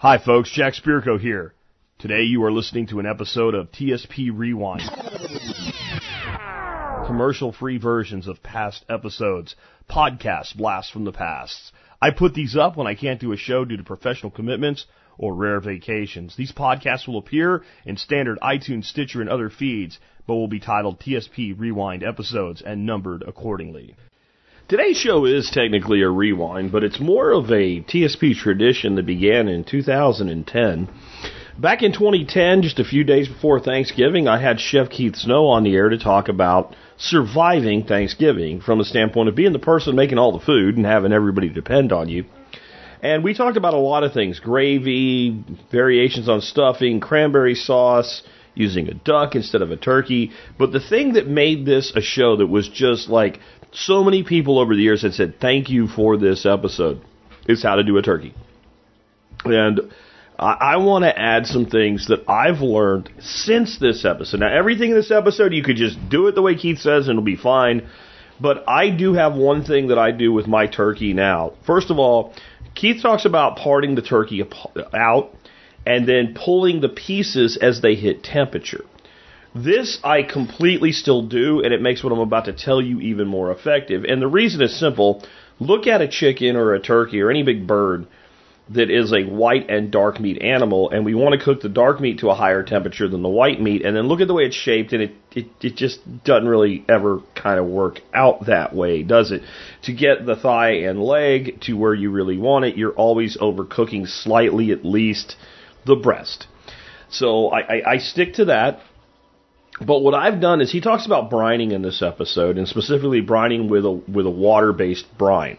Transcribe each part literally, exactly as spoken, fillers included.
Hi folks, Jack Spirko here. Today you are listening to an episode of T S P Rewind. Commercial-free versions of past episodes, podcast blasts from the past. I put these up when I can't do a show due to professional commitments or rare vacations. These podcasts will appear in standard iTunes, Stitcher, and other feeds, but will be titled T S P Rewind episodes and numbered accordingly. Today's show is technically a rewind, but it's more of a T S P tradition that began in two thousand ten. Back in twenty ten, just a few days before Thanksgiving, I had Chef Keith Snow on the air to talk about surviving Thanksgiving from the standpoint of being the person making all the food and having everybody depend on you. And we talked about a lot of things: gravy, variations on stuffing, cranberry sauce, using a duck instead of a turkey. But the thing that made this a show that was just like, so many people over the years had said, thank you for this episode, is how to do a turkey. And I, I want to add some things that I've learned since this episode. Now, everything in this episode, you could just do it the way Keith says and it'll be fine. But I do have one thing that I do with my turkey now. First of all, Keith talks about parting the turkey out and then pulling the pieces as they hit temperature. This I completely still do, and it makes what I'm about to tell you even more effective. And the reason is simple. Look at a chicken or a turkey or any big bird that is a white and dark meat animal, and we want to cook the dark meat to a higher temperature than the white meat, and then look at the way it's shaped, and it, it, it just doesn't really ever kind of work out that way, does it? To get the thigh and leg to where you really want it, you're always overcooking slightly, at least, the breast. So I, I, I stick to that. But what I've done is he talks about brining in this episode, and specifically brining with a with a water-based brine.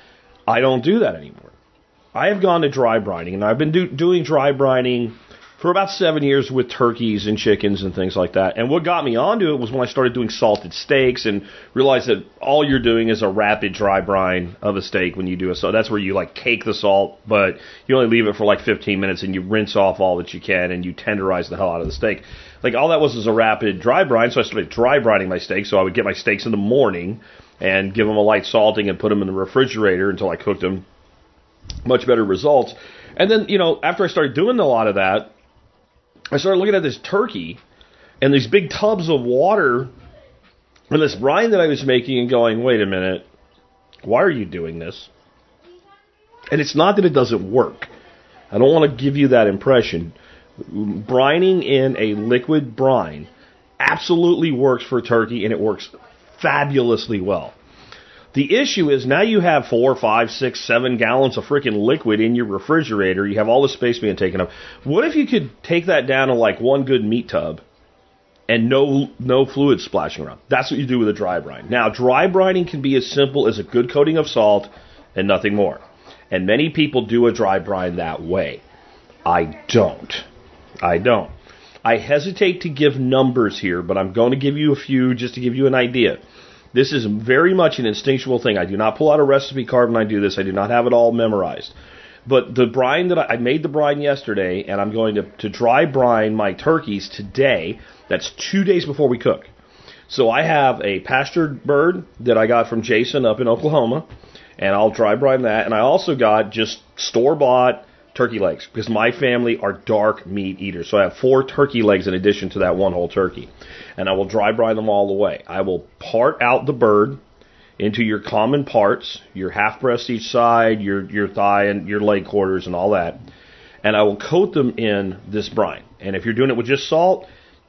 I don't do that anymore. I have gone to dry brining, and I've been do, doing dry brining for about seven years with turkeys and chickens and things like that. And what got me onto it was when I started doing salted steaks and realized that all you're doing is a rapid dry brine of a steak when you do it. So that's where you like cake the salt, but you only leave it for like fifteen minutes and you rinse off all that you can and you tenderize the hell out of the steak. Like all that was was a rapid dry brine, so I started dry brining my steaks. So I would get my steaks in the morning and give them a light salting and put them in the refrigerator until I cooked them. Much better results. And then, you know, after I started doing a lot of that, I started looking at this turkey and these big tubs of water and this brine that I was making and going, wait a minute, why are you doing this? And it's not that it doesn't work. I don't want to give you that impression. Brining in a liquid brine absolutely works for turkey, and it works fabulously well. The issue is now you have four, five, six, seven gallons of freaking liquid in your refrigerator. You have all the space being taken up. What if you could take that down to like one good meat tub and no no fluid splashing around? That's what you do with a dry brine. Now, dry brining can be as simple as a good coating of salt and nothing more. And many people do a dry brine that way. I don't. I don't. I hesitate to give numbers here, but I'm going to give you a few just to give you an idea. This is very much an instinctual thing. I do not pull out a recipe card when I do this. I do not have it all memorized. But the brine that I, I made the brine yesterday, and I'm going to, to dry brine my turkeys today. That's two days before we cook. So I have a pastured bird that I got from Jason up in Oklahoma, and I'll dry brine that. And I also got just store-bought turkey legs, because my family are dark meat eaters. So I have four turkey legs in addition to that one whole turkey. And I will dry brine them all the way. I will part out the bird into your common parts, your half breast each side, your, your thigh and your leg quarters and all that. And I will coat them in this brine. And if you're doing it with just salt,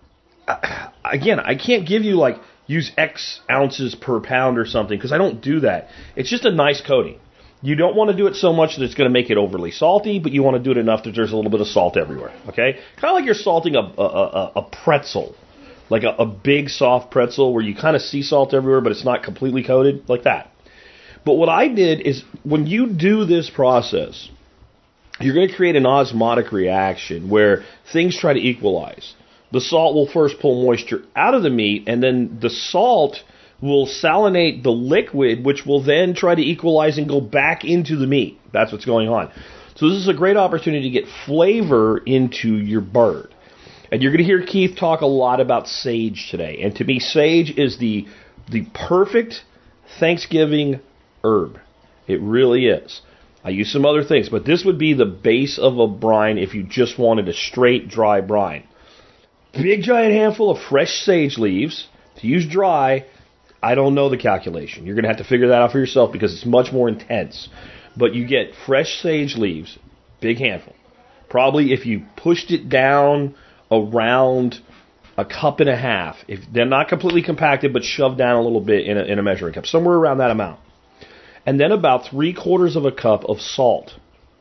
again, I can't give you like use X ounces per pound or something, because I don't do that. It's just a nice coating. You don't want to do it so much that it's going to make it overly salty, but you want to do it enough that there's a little bit of salt everywhere, okay? Kind of like you're salting a, a, a, a pretzel, like a, a big soft pretzel where you kind of see salt everywhere, but it's not completely coated, like that. But what I did is when you do this process, you're going to create an osmotic reaction where things try to equalize. The salt will first pull moisture out of the meat, and then the salt will salinate the liquid, which will then try to equalize and go back into the meat. That's what's going on. So this is a great opportunity to get flavor into your bird. And you're going to hear Keith talk a lot about sage today. And to me, sage is the the perfect Thanksgiving herb. It really is. I use some other things, but this would be the base of a brine if you just wanted a straight dry brine. Big giant handful of fresh sage leaves to use dry. I don't know the calculation. You're going to have to figure that out for yourself because it's much more intense. But you get fresh sage leaves, big handful. Probably if you pushed it down around a cup and a half, if they're not completely compacted but shoved down a little bit in a, in a measuring cup, somewhere around that amount. And then about three quarters of a cup of salt.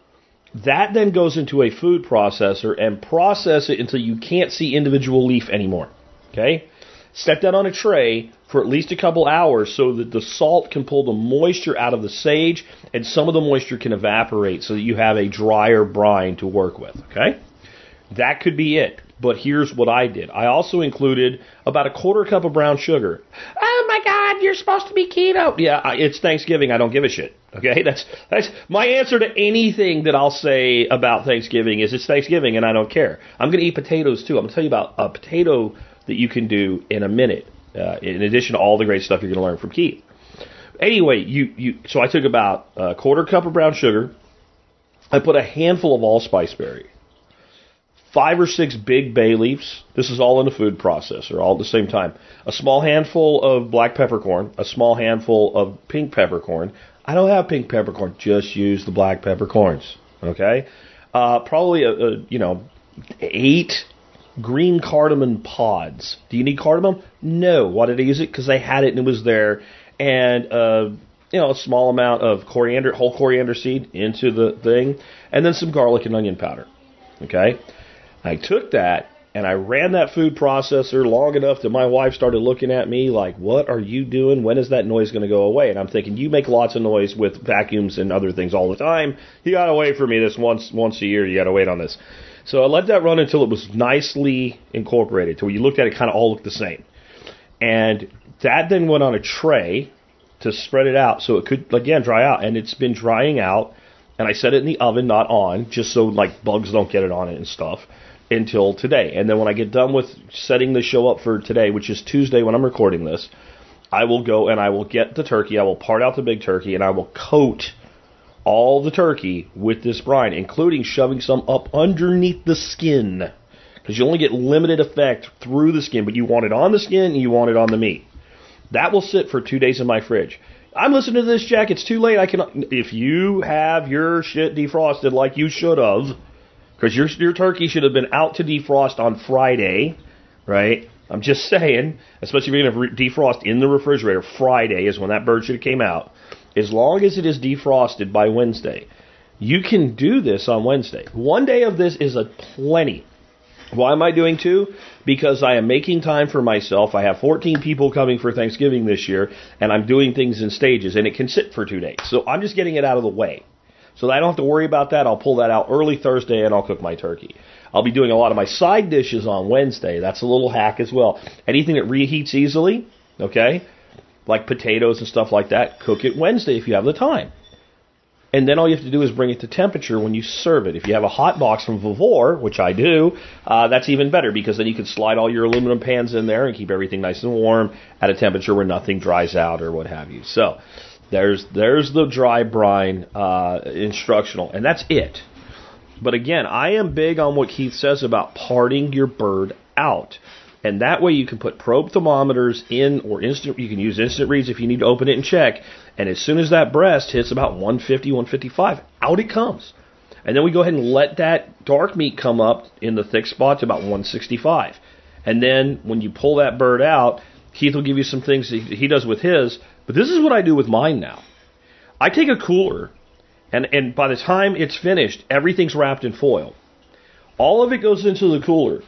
That then goes into a food processor and process it until you can't see individual leaf anymore. Okay? Set that on a tray for at least a couple hours so that the salt can pull the moisture out of the sage and some of the moisture can evaporate so that you have a drier brine to work with. Okay? That could be it. But here's what I did. I also included about a quarter cup of brown sugar. Oh my God, you're supposed to be keto. Yeah, it's Thanksgiving. I don't give a shit. Okay, that's that's my answer to anything that I'll say about Thanksgiving is it's Thanksgiving and I don't care. I'm going to eat potatoes too. I'm going to tell you about a potato that you can do in a minute. Uh, in addition to all the great stuff you're going to learn from Keith. Anyway, you you so I took about a quarter cup of brown sugar. I put a handful of allspice berry. Five or six big bay leaves. This is all in a food processor, all at the same time. A small handful of black peppercorn. A small handful of pink peppercorn. I don't have pink peppercorn. Just use the black peppercorns. Okay? Uh, probably, a, a, you know, eight green cardamom pods. Do you need cardamom? No. Why did I use it? Because I had it and it was there. And, uh, you know, a small amount of coriander, whole coriander seed into the thing. And then some garlic and onion powder. Okay? I took that and I ran that food processor long enough that my wife started looking at me like, what are you doing? When is that noise going to go away? And I'm thinking, you make lots of noise with vacuums and other things all the time. You got to wait for me this once once a year. You got to wait on this. So I let that run until it was nicely incorporated. So when you looked at it, it kind of all looked the same. And that then went on a tray to spread it out so it could, again, dry out. And it's been drying out. And I set it in the oven, not on, just so like bugs don't get it on it and stuff, until today. And then when I get done with setting the show up for today, which is Tuesday when I'm recording this, I will go and I will get the turkey. I will part out the big turkey and I will coat all the turkey with this brine, including shoving some up underneath the skin. Because you only get limited effect through the skin, but you want it on the skin and you want it on the meat. That will sit for two days in my fridge. I'm listening to this, Jack. It's too late. I can. If you have your shit defrosted like you should have, because your your turkey should have been out to defrost on Friday, right? I'm just saying, especially if you're going to defrost in the refrigerator, Friday is when that bird should have came out. As long as it is defrosted by Wednesday, you can do this on Wednesday. One day of this is a plenty. Why am I doing two? Because I am making time for myself. I have fourteen people coming for Thanksgiving this year, and I'm doing things in stages, and it can sit for two days. So I'm just getting it out of the way. So that I don't have to worry about that. I'll pull that out early Thursday, and I'll cook my turkey. I'll be doing a lot of my side dishes on Wednesday. That's a little hack as well. Anything that reheats easily, okay, like potatoes and stuff like that, cook it Wednesday if you have the time. And then all you have to do is bring it to temperature when you serve it. If you have a hot box from Vavor, which I do, uh, that's even better because then you can slide all your aluminum pans in there and keep everything nice and warm at a temperature where nothing dries out or what have you. So there's there's the dry brine uh, instructional, and that's it. But again, I am big on what Keith says about parting your bird out. And that way you can put probe thermometers in, or instant. You can use instant reads if you need to open it and check. And as soon as that breast hits about one fifty, one fifty-five, out it comes. And then we go ahead and let that dark meat come up in the thick spot to about one sixty-five. And then when you pull that bird out, Keith will give you some things that he does with his. But this is what I do with mine now. I take a cooler, and, and by the time it's finished, everything's wrapped in foil. All of it goes into the cooler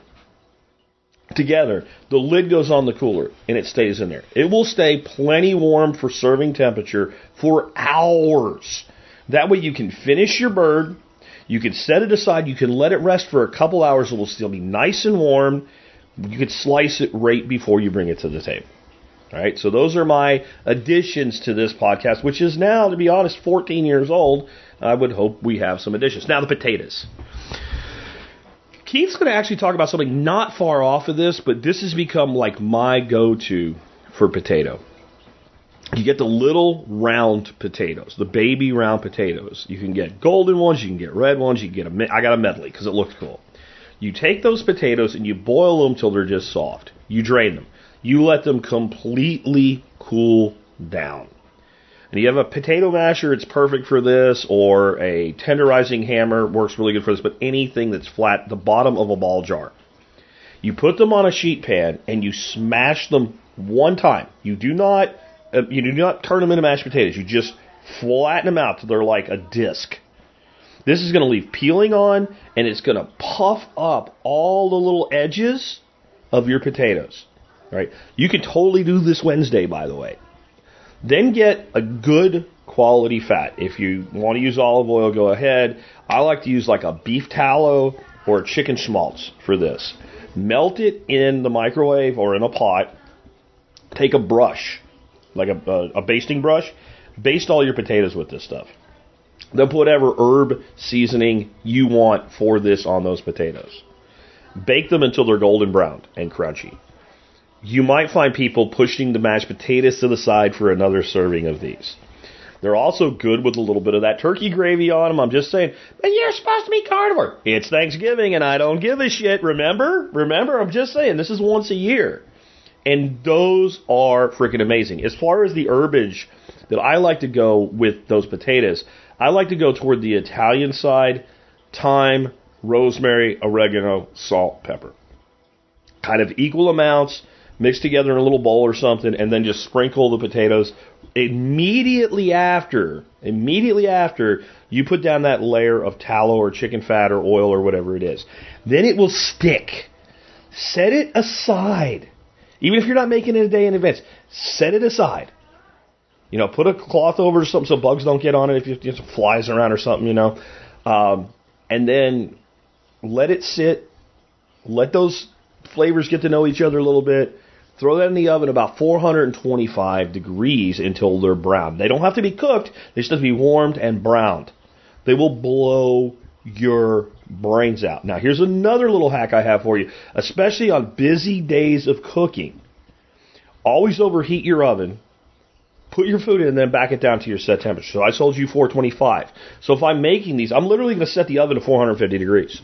together. The lid goes on the cooler and it stays in there. It will stay plenty warm for serving temperature for hours. That way you can finish your bird, you can set it aside, you can let it rest for a couple hours. It will still be nice and warm. You can slice it right before you bring it to the table. All right, so those are my additions to this podcast, which is now, to be honest, fourteen years old. I would hope we have some additions. Now the potatoes. Keith's going to actually talk about something not far off of this, but this has become like my go-to for potato. You get the little round potatoes, the baby round potatoes. You can get golden ones, you can get red ones, you can get a, I got a medley because it looks cool. You take those potatoes and you boil them till they're just soft. You drain them. You let them completely cool down. And you have a potato masher, it's perfect for this, or a tenderizing hammer works really good for this, but anything that's flat, the bottom of a ball jar. You put them on a sheet pan and you smash them one time. You do not uh, you do not turn them into mashed potatoes. You just flatten them out till they're like a disc. This is going to leave peeling on, and it's going to puff up all the little edges of your potatoes. Right? You can totally do this Wednesday, by the way. Then get a good quality fat. If you want to use olive oil, go ahead. I like to use like a beef tallow or chicken schmaltz for this. Melt it in the microwave or in a pot. Take a brush, like a, a, a basting brush. Baste all your potatoes with this stuff. Then put whatever herb seasoning you want for this on those potatoes. Bake them until they're golden brown and crunchy. You might find people pushing the mashed potatoes to the side for another serving of these. They're also good with a little bit of that turkey gravy on them. I'm just saying, but you're supposed to be carnivore. It's Thanksgiving and I don't give a shit. Remember? Remember, I'm just saying, this is once a year. And those are freaking amazing. As far as the herbage that I like to go with those potatoes, I like to go toward the Italian side, thyme, rosemary, oregano, salt, pepper. Kind of equal amounts, mixed together in a little bowl or something, and then just sprinkle the potatoes. Immediately after, immediately after, you put down that layer of tallow or chicken fat or oil or whatever it is. Then it will stick. Set it aside. Even if you're not making it a day in advance, set it aside. You know, put a cloth over or something so bugs don't get on it if you get some flies around or something, you know. Um, and then let it sit. Let those flavors get to know each other a little bit. Throw that in the oven about four hundred twenty-five degrees until they're brown. They don't have to be cooked. They just have to be warmed and browned. They will blow your brains out. Now, here's another little hack I have for you, especially on busy days of cooking. Always overheat your oven. Put your food in and then back it down to your set temperature. So I told you four twenty-five. So if I'm making these, I'm literally going to set the oven to four hundred fifty degrees.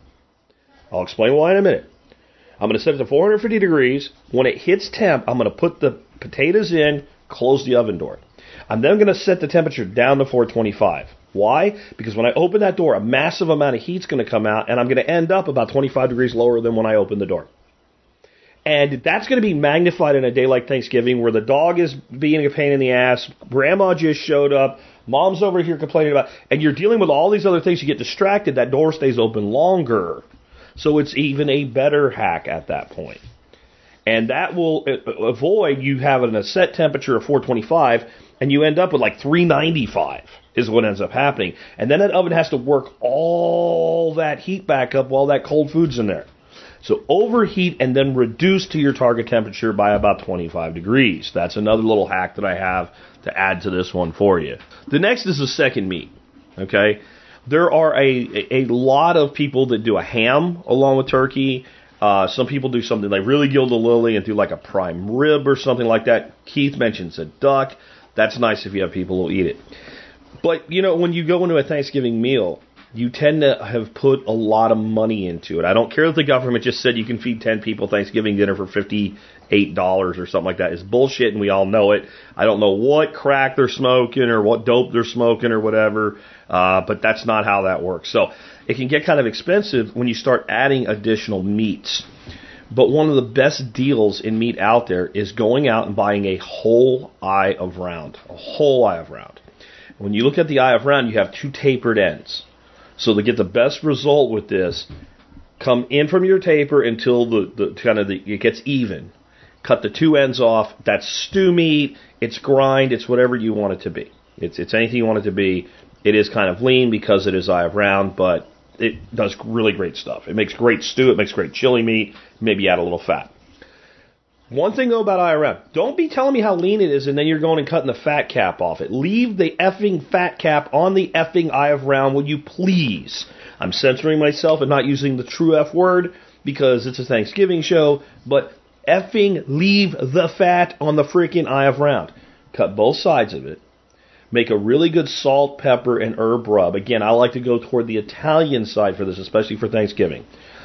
I'll explain why in a minute. I'm going to set it to four hundred fifty degrees. When it hits temp, I'm going to put the potatoes in, close the oven door. I'm then going to set the temperature down to four twenty-five. Why? Because when I open that door, a massive amount of heat's going to come out, and I'm going to end up about twenty-five degrees lower than when I open the door. And that's going to be magnified in a day like Thanksgiving where the dog is being a pain in the ass, grandma just showed up, mom's over here complaining about, and you're dealing with all these other things, you get distracted, that door stays open longer. So it's even a better hack at that point. And that will avoid you having a set temperature of four twenty-five and you end up with like three ninety-five is what ends up happening. And then that oven has to work all that heat back up while that cold food's in there. So overheat and then reduce to your target temperature by about twenty-five degrees. That's another little hack that I have to add to this one for you. The next is the second meat. Okay? There are a, a lot of people that do a ham along with turkey. Uh, some people do something like really gild the lily and do like a prime rib or something like that. Keith mentions a duck. That's nice if you have people who eat it. But, you know, when you go into a Thanksgiving meal, you tend to have put a lot of money into it. I don't care if the government just said you can feed ten people Thanksgiving dinner for fifty-eight dollars or something like that. It's bullshit, and we all know it. I don't know what crack they're smoking or what dope they're smoking or whatever, uh, but that's not how that works. So it can get kind of expensive when you start adding additional meats. But one of the best deals in meat out there is going out and buying a whole eye of round. A whole eye of round. When you look at the eye of round, you have two tapered ends. So to get the best result with this, come in from your taper until the, the kind of the, it gets even. Cut the two ends off. That's stew meat. It's grind. It's whatever you want it to be. It's it's anything you want it to be. It is kind of lean because it is eye of round, but it does really great stuff. It makes great stew. It makes great chili meat. Maybe add a little fat. One thing though about eye of round, don't be telling me how lean it is and then you're going and cutting the fat cap off it. Leave the effing fat cap on the effing eye of round, will you please? I'm censoring myself and not using the true F word because it's a Thanksgiving show, but effing leave the fat on the freaking eye of round. cut both sides of it, make a really good salt, pepper, and herb rub. Again, I like to go toward the Italian side for this, especially for Thanksgiving.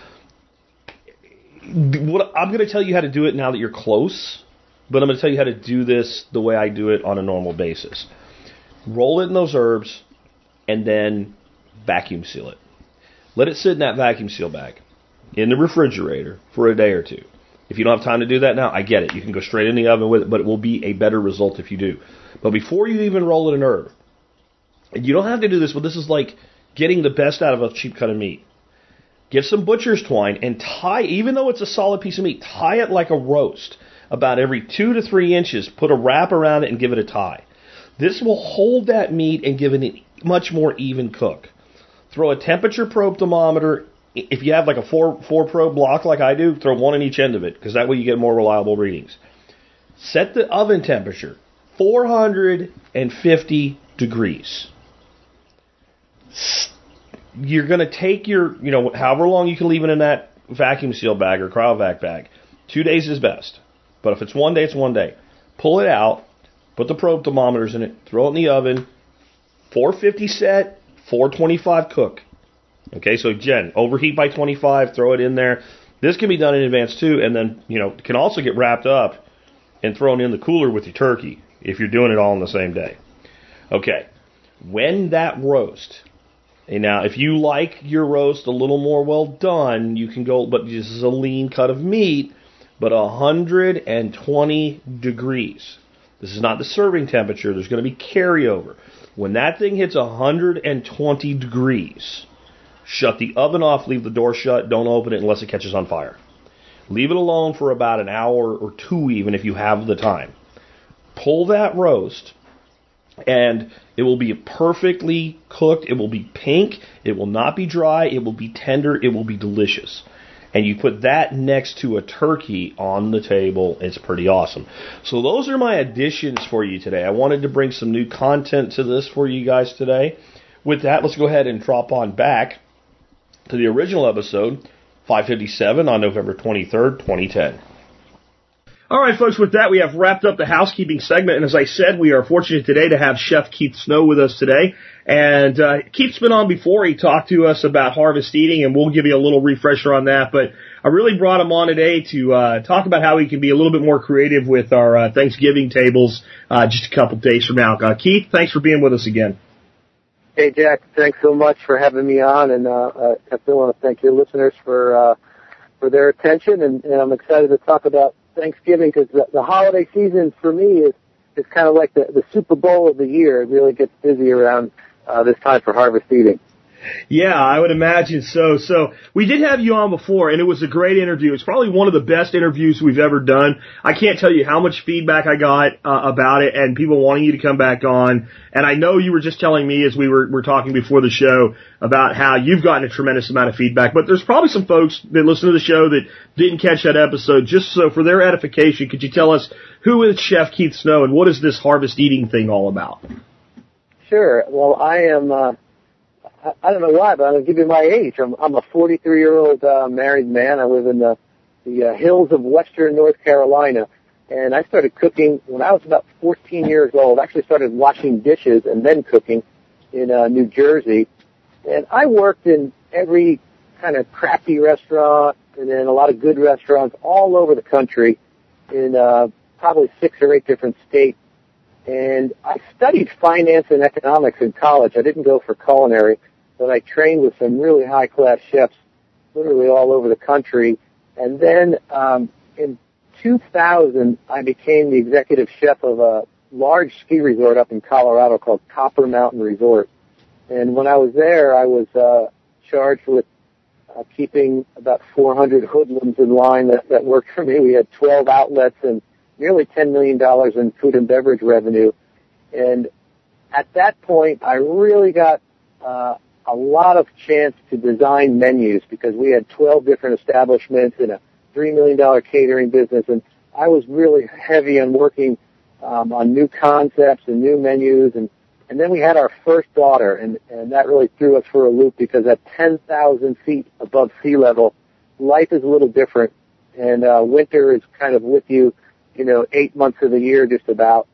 What, I'm going to tell you how to do it now that you're close, but I'm going to tell you how to do this the way I do it on a normal basis. Roll it in those herbs, and then vacuum seal it. Let it sit in that vacuum seal bag in the refrigerator for a day or two. If you don't have time to do that now, I get it. You can go straight in the oven with it, but it will be a better result if you do. But before you even roll it in herb, and you don't have to do this, but this is like getting the best out of a cheap cut of meat. Get some butcher's twine and tie, even though it's a solid piece of meat, tie it like a roast. About every two to three inches, put a wrap around it and give it a tie. This will hold that meat and give it a much more even cook. Throw a temperature probe thermometer. If you have like a four, four probe block like I do, throw one in each end of it, because that way you get more reliable readings. Set the oven temperature, four hundred fifty degrees. You're going to take your, you know, however long you can leave it in that vacuum seal bag or cryovac bag. Two days is best. But if it's one day, it's one day. Pull it out, put the probe thermometers in it, throw it in the oven, four fifty set, four twenty-five cook. Okay, so again, overheat by twenty-five, throw it in there. This can be done in advance too, and then, you know, it can also get wrapped up and thrown in the cooler with your turkey if you're doing it all in the same day. Okay, when that roast, and now if you like your roast a little more well done, you can go, but this is a lean cut of meat, but one hundred twenty degrees. This is not the serving temperature. There's going to be carryover. When that thing hits one hundred twenty degrees, shut the oven off, leave the door shut, don't open it unless it catches on fire. Leave it alone for about an hour or two even if you have the time. Pull that roast, and it will be perfectly cooked. It will be pink. It will not be dry. It will be tender. It will be delicious. And you put that next to a turkey on the table. It's pretty awesome. So those are my additions for you today. I wanted to bring some new content to this for you guys today. With that, let's go ahead and drop on back to the original episode, five fifty-seven on November twenty-third, twenty ten. All right, folks, with that, we have wrapped up the housekeeping segment. And as I said, we are fortunate today to have Chef Keith Snow with us today. And uh, Keith's been on before. He talked to us about harvest eating, and we'll give you a little refresher on that. But I really brought him on today to uh, talk about how he can be a little bit more creative with our uh, Thanksgiving tables uh, just a couple days from now. Uh, Keith, thanks for being with us again. Hey, Jack, thanks so much for having me on. And uh, I definitely want to thank your listeners for uh, for their attention. And, and I'm excited to talk about Thanksgiving because the, the holiday season for me is, is kind of like the, the Super Bowl of the year. It really gets busy around uh, this time for harvest eating. Yeah, I would imagine so. So we did have you on before, and it was a great interview. It's probably one of the best interviews we've ever done. I can't tell you how much feedback I got uh, about it and people wanting you to come back on. And I know you were just telling me as we were, were talking before the show about how you've gotten a tremendous amount of feedback. But there's probably some folks that listen to the show that didn't catch that episode. Just so for their edification, could you tell us who is Chef Keith Snow and what is this harvest eating thing all about? Sure. Well, I am... Uh I don't know why, but I'm going to give you my age. I'm, I'm a forty-three-year-old uh, married man. I live in the, the uh, hills of western North Carolina, and I started cooking when I was about fourteen years old. I actually started washing dishes and then cooking in uh, New Jersey. And I worked in every kind of crappy restaurant and then a lot of good restaurants all over the country in uh, probably six or eight different states. And I studied finance and economics in college. I didn't go for culinary, but I trained with some really high-class chefs literally all over the country. And then um, in two thousand, I became the executive chef of a large ski resort up in Colorado called Copper Mountain Resort. And when I was there, I was uh, charged with uh, keeping about four hundred hoodlums in line that, that worked for me. We had twelve outlets and nearly ten million dollars in food and beverage revenue. And at that point, I really got uh, a lot of chance to design menus because we had twelve different establishments and a three million dollars catering business. And I was really heavy on working um, on new concepts and new menus. And, and then we had our first daughter, and, and that really threw us for a loop because at ten thousand feet above sea level, life is a little different. And uh, winter is kind of with you, you know, eight months of the year just about.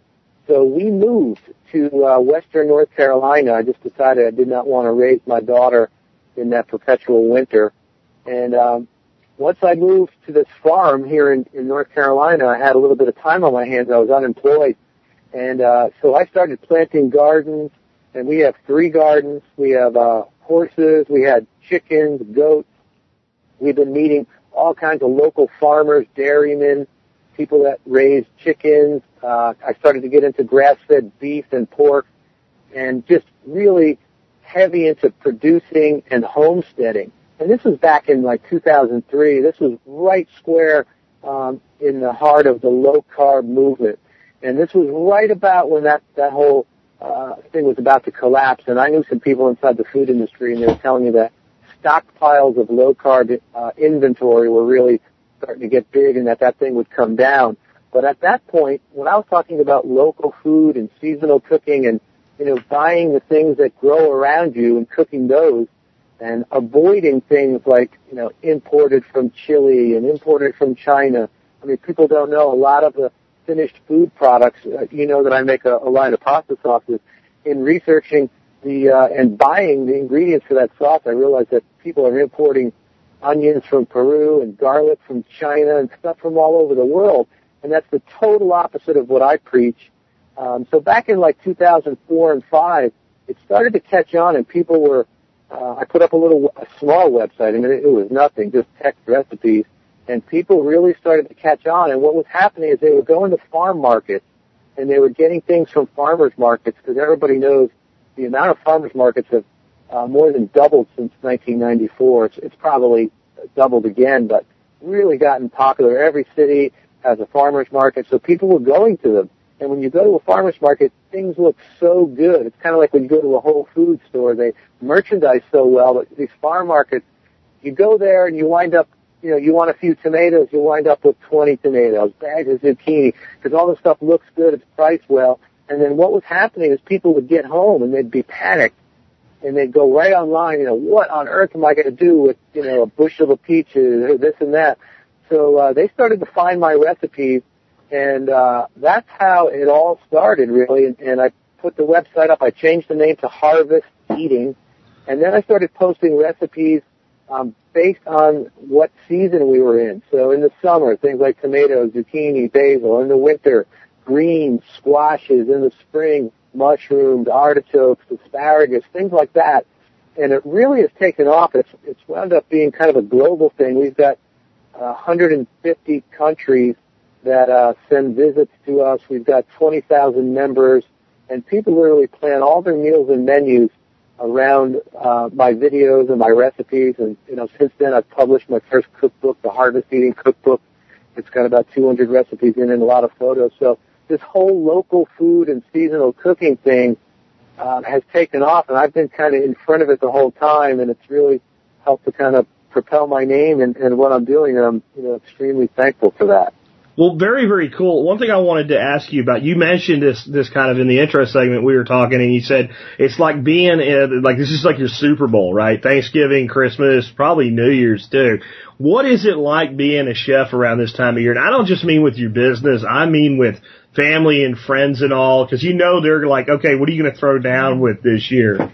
So we moved to uh, western North Carolina. I just decided I did not want to raise my daughter in that perpetual winter. And um, once I moved to this farm here in, in North Carolina, I had a little bit of time on my hands. I was unemployed. And uh, so I started planting gardens, and we have three gardens. We have uh, horses. We had chickens, goats. We've been meeting all kinds of local farmers, dairymen, people that raise chickens. Uh, I started to get into grass-fed beef and pork, and just really heavy into producing and homesteading. And this was back in like two thousand three. This was right square um, in the heart of the low-carb movement. And this was right about when that, that whole uh, thing was about to collapse. And I knew some people inside the food industry, and they were telling me that stockpiles of low-carb uh, inventory were really starting to get big, and that that thing would come down. But at that point, when I was talking about local food and seasonal cooking and, you know, buying the things that grow around you and cooking those and avoiding things like, you know, imported from Chile and imported from China. I mean, people don't know a lot of the finished food products. Uh, you know that I make a, a line of pasta sauces. In researching the uh, and buying the ingredients for that sauce, I realized that people are importing onions from Peru and garlic from China and stuff from all over the world. And that's the total opposite of what I preach. Um, so back in like two thousand four and five, it started to catch on, and people were, uh, I put up a little, a small website. I mean, it, it was nothing, just text recipes. And people really started to catch on. And what was happening is they were going to farm markets, and they were getting things from farmers markets, because everybody knows the amount of farmers markets have uh, more than doubled since nineteen ninety-four. It's, it's probably doubled again, but really gotten popular. Every city has a farmer's market, so people were going to them. And when you go to a farmer's market, things look so good. It's kind of like when you go to a Whole Foods store. They merchandise so well, but these farm markets, you go there and you wind up, you know, you want a few tomatoes, you wind up with twenty tomatoes, bags of zucchini, because all this stuff looks good, it's priced well. And then what was happening is people would get home and they'd be panicked, and they'd go right online, you know, what on earth am I going to do with, you know, a bushel of peaches or this and that? So uh, they started to find my recipes, and uh, that's how it all started, really. And, and I put the website up. I changed the name to Harvest Eating, and then I started posting recipes um, based on what season we were in. So in the summer, things like tomatoes, zucchini, basil. In the winter, greens, squashes. In the spring, mushrooms, artichokes, asparagus, things like that. And it really has taken off. It's, it's wound up being kind of a global thing. We've got one hundred fifty countries that uh, send visits to us. We've got twenty thousand members, and people literally plan all their meals and menus around uh, my videos and my recipes. And, you know, since then I've published my first cookbook, the Harvest Eating Cookbook. It's got about two hundred recipes in it and a lot of photos. So this whole local food and seasonal cooking thing uh, has taken off, and I've been kind of in front of it the whole time, and it's really helped to kind of propel my name and, and what I'm doing, and I'm, you know, extremely thankful for that. Well, very, very cool. One thing I wanted to ask you about, you mentioned this, this kind of in the intro segment we were talking, and you said it's like being in, like, this is like your Super Bowl, right? Thanksgiving, Christmas, probably New Year's too. What is it like being a chef around this time of year? And I don't just mean with your business, I mean with family and friends and all, because you know they're like, okay, what are you going to throw down with this year?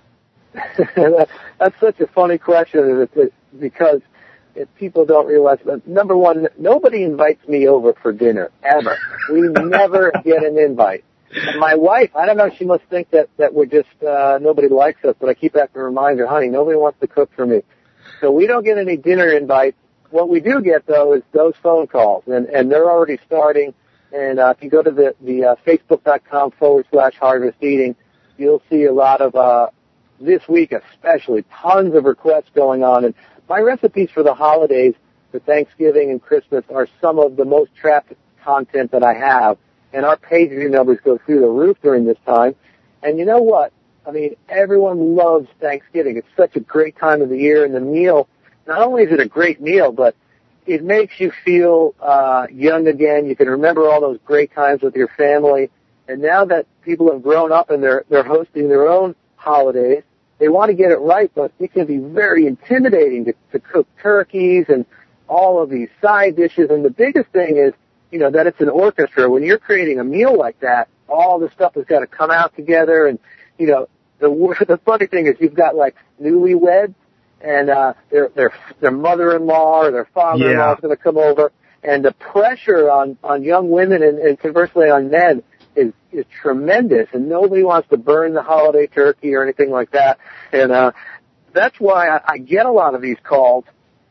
That's such a funny question, because if people don't realize that, number one, nobody invites me over for dinner, ever. We never get an invite. And my wife, I don't know, she must think that, that we're just, uh, nobody likes us, but I keep having to remind her, honey, nobody wants to cook for me. So we don't get any dinner invites. What we do get, though, is those phone calls, and, and they're already starting. And uh, if you go to the, the uh, facebook.com forward slash harvest eating, you'll see a lot of, uh, this week especially, tons of requests going on. And my recipes for the holidays, for Thanksgiving and Christmas, are some of the most trafficked content that I have. And our page view numbers go through the roof during this time. And you know what? I mean, everyone loves Thanksgiving. It's such a great time of the year. And the meal, not only is it a great meal, but it makes you feel uh, young again. You can remember all those great times with your family. And now that people have grown up and they're they're hosting their own holidays, they want to get it right, but it can be very intimidating to, to cook turkeys and all of these side dishes. And the biggest thing is you know, that it's an orchestra. When you're creating a meal like that, all the stuff has got to come out together. And, you know, the the funny thing is you've got, like, newlyweds, and uh, their their their mother-in-law or their father-in-law Yeah. is going to come over. And the pressure on, on young women and, and conversely on men is, is tremendous. And nobody wants to burn the holiday turkey or anything like that. And uh, that's why I, I get a lot of these calls.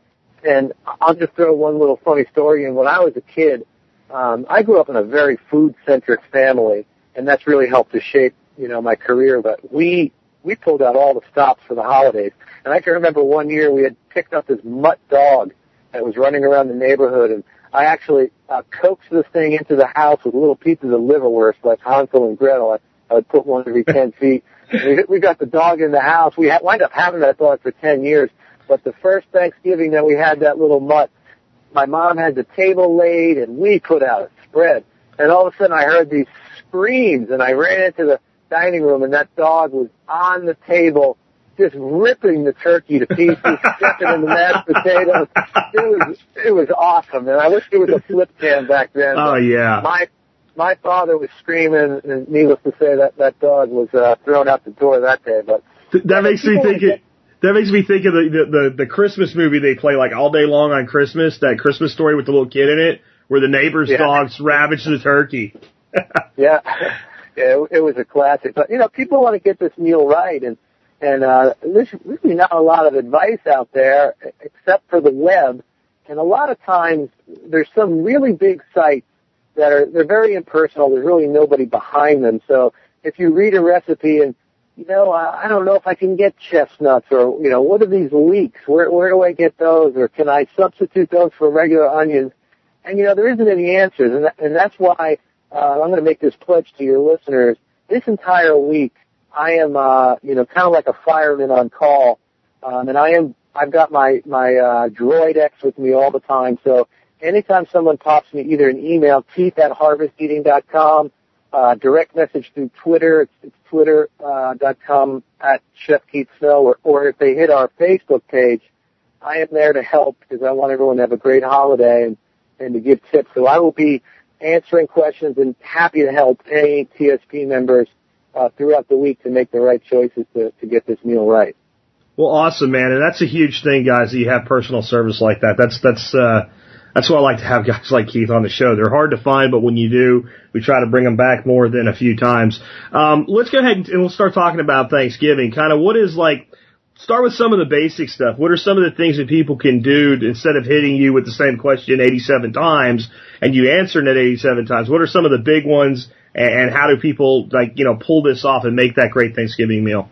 And I'll just throw one little funny story in. When I was a kid, um, I grew up in a very food-centric family, and that's really helped to shape, you know, my career. But we we pulled out all the stops for the holidays. And I can remember one year we had picked up this mutt dog that was running around the neighborhood, and I actually uh, coaxed this thing into the house with little pieces of liverwurst, like Hansel and Gretel. I, I would put one every ten feet. We, we got the dog in the house. We had, wind up having that dog for ten years. But the first Thanksgiving that we had that little mutt, my mom had the table laid, and we put out a spread. And all of a sudden I heard these screams, and I ran into the dining room, and that dog was on the table, just ripping the turkey to pieces, stepping in the mashed potatoes. It was it was awesome, and I wish there was a flip cam back then. Oh, yeah. My my father was screaming, and needless to say, that that dog was uh, thrown out the door that day. But Th- that makes me think it. That makes me think of the, the the the Christmas movie they play like all day long on Christmas. That Christmas Story with the little kid in it, where the neighbor's Yeah. dogs ravage the turkey. yeah, yeah, it, it was a classic. But you know, people want to get this meal right, and and uh, there's really not a lot of advice out there except for the web. And a lot of times, there's some really big sites that are they're very impersonal. There's really nobody behind them. So if you read a recipe and you know, I don't know if I can get chestnuts, or, you know, what are these leeks? Where, where do I get those? Or can I substitute those for regular onions? And, you know, there isn't any answers. And, that, and that's why uh, I'm going to make this pledge to your listeners. This entire week, I am, uh, you know, kind of like a fireman on call. Um, and I am, I've got my, my, uh, Droid X with me all the time. So anytime someone pops me either an email, keith at harvest eating dot com, Uh, direct message through Twitter. It's, it's twitter uh, dot com at Chef Keith Snow, or, or if they hit our Facebook page, I am there to help because I want everyone to have a great holiday and, and to give tips. So I will be answering questions and happy to help any T S P members uh, throughout the week to make the right choices to, to get this meal right. Well, awesome, man, and that's a huge thing, guys. That you have personal service like that. That's that's. Uh, That's why I like to have guys like Keith on the show. They're hard to find, but when you do, we try to bring them back more than a few times. Um, let's go ahead and we'll start talking about Thanksgiving. Kind of what is like, start with some of the basic stuff. What are some of the things that people can do to, instead of hitting you with the same question eighty-seven times and you answering it eighty-seven times? What are some of the big ones, and, and how do people, like, you know, pull this off and make that great Thanksgiving meal?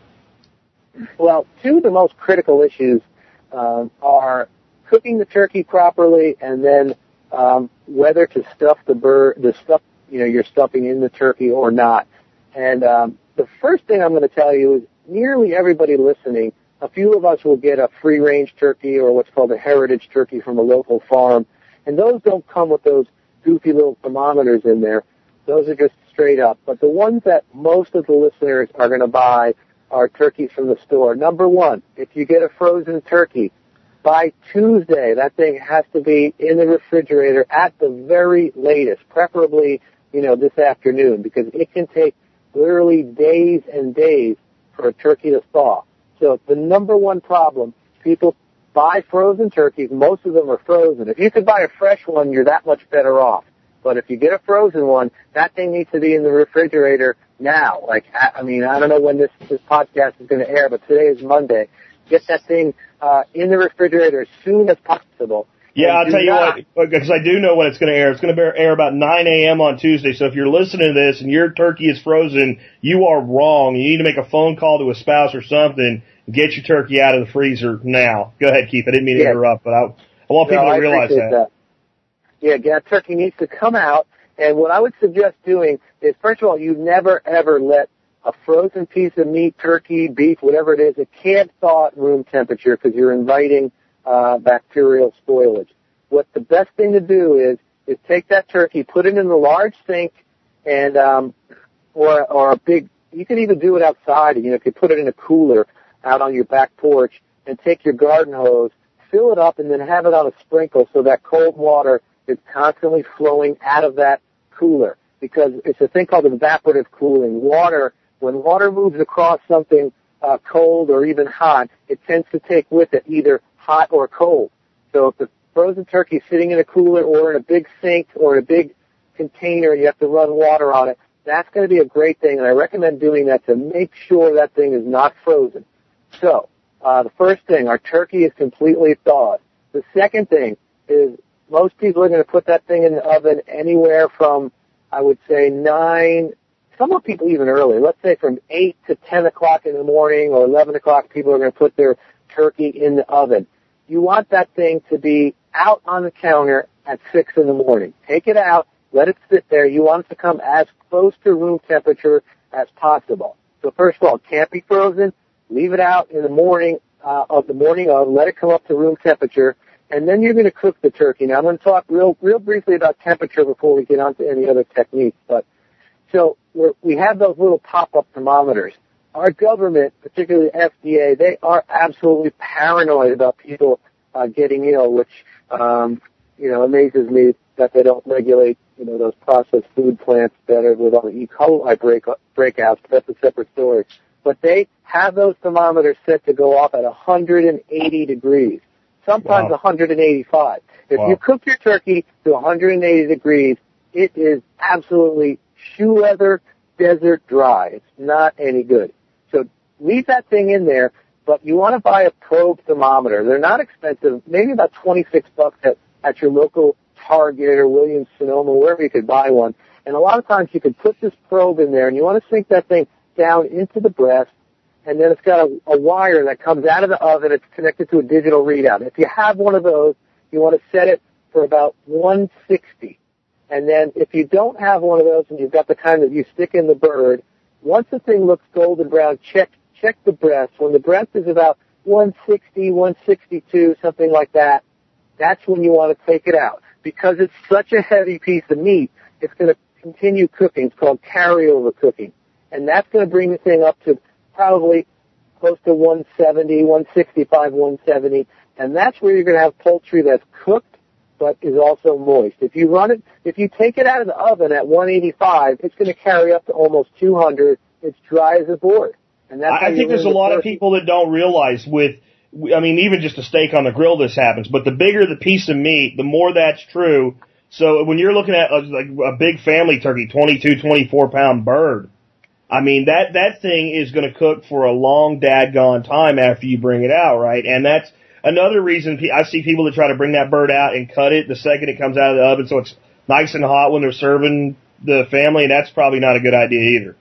Well, two of the most critical issues um, are cooking the turkey properly, and then um, whether to stuff the bird, the stuff, you know, you're stuffing in the turkey or not. And um, the first thing I'm going to tell you is nearly everybody listening, a few of us will get a free-range turkey or what's called a heritage turkey from a local farm, and those don't come with those goofy little thermometers in there. Those are just straight up. But the ones that most of the listeners are going to buy are turkeys from the store. Number one, if you get a frozen turkey, by Tuesday, that thing has to be in the refrigerator at the very latest, preferably, you know, this afternoon, because it can take literally days and days for a turkey to thaw. So the number one problem, people buy frozen turkeys. Most of them are frozen. If you could buy a fresh one, you're that much better off. But if you get a frozen one, that thing needs to be in the refrigerator now. Like, I mean, I don't know when this, this podcast is going to air, but today is Monday. Get that thing uh, in the refrigerator as soon as possible. Yeah, I'll tell you not, what, because I do know when it's going to air. It's going to air about nine a.m. on Tuesday. So if you're listening to this and your turkey is frozen, you are wrong. You need to make a phone call to a spouse or something and get your turkey out of the freezer now. Go ahead, Keith. I didn't mean to yeah. interrupt, but I, I want people no, to realize that. that. Yeah, that turkey needs to come out. And what I would suggest doing is, first of all, you never, ever let a frozen piece of meat, turkey, beef, whatever it is, it can't thaw at room temperature because you're inviting uh, bacterial spoilage. What the best thing to do is is take that turkey, put it in the large sink, and um, or or a big. You can even do it outside. You know, if you put it in a cooler out on your back porch, and take your garden hose, fill it up, and then have it on a sprinkle so that cold water is constantly flowing out of that cooler because it's a thing called evaporative cooling. Water, when water moves across something uh, cold or even hot, it tends to take with it either hot or cold. So if the frozen turkey is sitting in a cooler or in a big sink or in a big container and you have to run water on it, that's going to be a great thing, and I recommend doing that to make sure that thing is not frozen. So, uh, the first thing, our turkey is completely thawed. The second thing is most people are going to put that thing in the oven anywhere from, I would say, nine, some of people even earlier. Let's say from eight to ten o'clock in the morning or eleven o'clock, people are going to put their turkey in the oven. You want that thing to be out on the counter at six in the morning. Take it out. Let it sit there. You want it to come as close to room temperature as possible. So first of all, it can't be frozen. Leave it out in the morning uh, of the morning of. Let it come up to room temperature, and then you're going to cook the turkey. Now I'm going to talk real, real briefly about temperature before we get on to any other techniques. But so we're, we have those little pop-up thermometers. Our government, particularly F D A, they are absolutely paranoid about people uh, getting ill, which um, you know amazes me that they don't regulate, you know, those processed food plants better with all the E. coli break, breakouts. That's a separate story. But they have those thermometers set to go off at one hundred eighty degrees, sometimes wow. one hundred eighty-five. If wow. you cook your turkey to one hundred eighty degrees, it is absolutely shoe leather, desert dry. It's not any good. So leave that thing in there, but you want to buy a probe thermometer. They're not expensive, maybe about twenty-six bucks at, at your local Target or Williams-Sonoma, wherever you could buy one. And a lot of times you can put this probe in there, and you want to sink that thing down into the breast, and then it's got a, a wire that comes out of the oven. It's connected to a digital readout. If you have one of those, you want to set it for about one sixty. And then if you don't have one of those and you've got the kind that you stick in the bird, once the thing looks golden brown, check check the breast. When the breast is about one sixty, one sixty-two, something like that, that's when you want to take it out. Because it's such a heavy piece of meat, it's going to continue cooking. It's called carryover cooking. And that's going to bring the thing up to probably close to one seventy, one sixty-five, one seventy. And that's where you're going to have poultry that's cooked but is also moist. If you run it, if you take it out of the oven at one eighty-five, it's going to carry up to almost two hundred. It's dry as a board. And that's I think there's a lot of people that don't realize with, I mean, even just a steak on the grill, this happens. But the bigger the piece of meat, the more that's true. So when you're looking at a, like a big family turkey, twenty-two, twenty-four pound bird, I mean, that, that thing is going to cook for a long daggone time after you bring it out, right? And that's another reason I see people that try to bring that bird out and cut it the second it comes out of the oven so it's nice and hot when they're serving the family, and that's probably not a good idea either.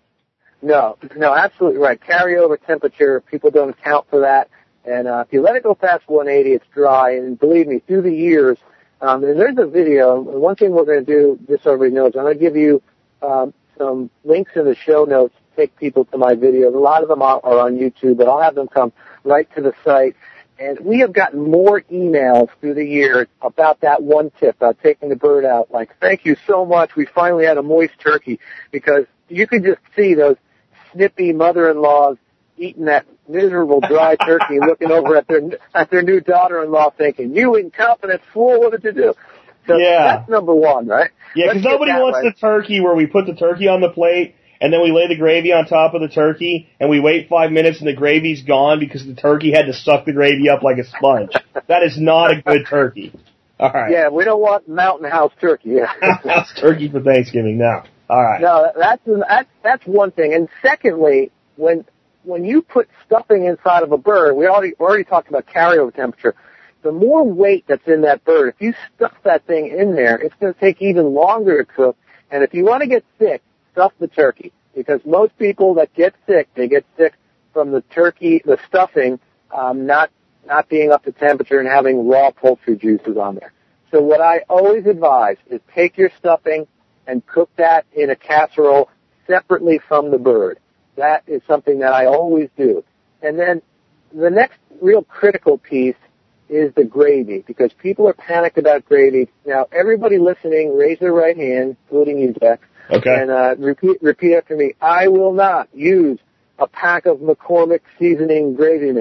No, no, absolutely right. Carryover temperature, people don't account for that. And uh, if you let it go past one eighty, it's dry. And believe me, through the years, um, and there's a video. And one thing we're going to do, just so everybody knows, I'm going to give you um, some links in the show notes to take people to my videos. A lot of them are, are on YouTube, but I'll have them come right to the site. And we have gotten more emails through the years about that one tip, about taking the bird out. Like, thank you so much. We finally had a moist turkey, because you could just see those snippy mother-in-laws eating that miserable dry turkey, looking over at their at their new daughter-in-law, thinking, "You incompetent fool! What did you do?" So yeah. that's number one, right? Yeah, because nobody wants right. the turkey where we put the turkey on the plate and then we lay the gravy on top of the turkey and we wait five minutes and the gravy's gone because the turkey had to suck the gravy up like a sponge. That is not a good turkey. All right. Yeah, we don't want Mountain House turkey. Yeah. Mountain House turkey for Thanksgiving. No. All right. No, that's that's that's one thing. And secondly, when when you put stuffing inside of a bird, we already already talked about carryover temperature. The more weight that's in that bird, if you stuff that thing in there, it's going to take even longer to cook. And if you want to get sick, stuff the turkey, because most people that get sick, they get sick from the turkey, the stuffing, um, not not being up to temperature and having raw poultry juices on there. So what I always advise is take your stuffing and cook that in a casserole separately from the bird. That is something that I always do. And then the next real critical piece is the gravy, because people are panicked about gravy. Now, everybody listening, raise their right hand, including you, Jack. Okay. And uh, repeat, repeat after me. I will not use a pack of McCormick seasoning gravy mix.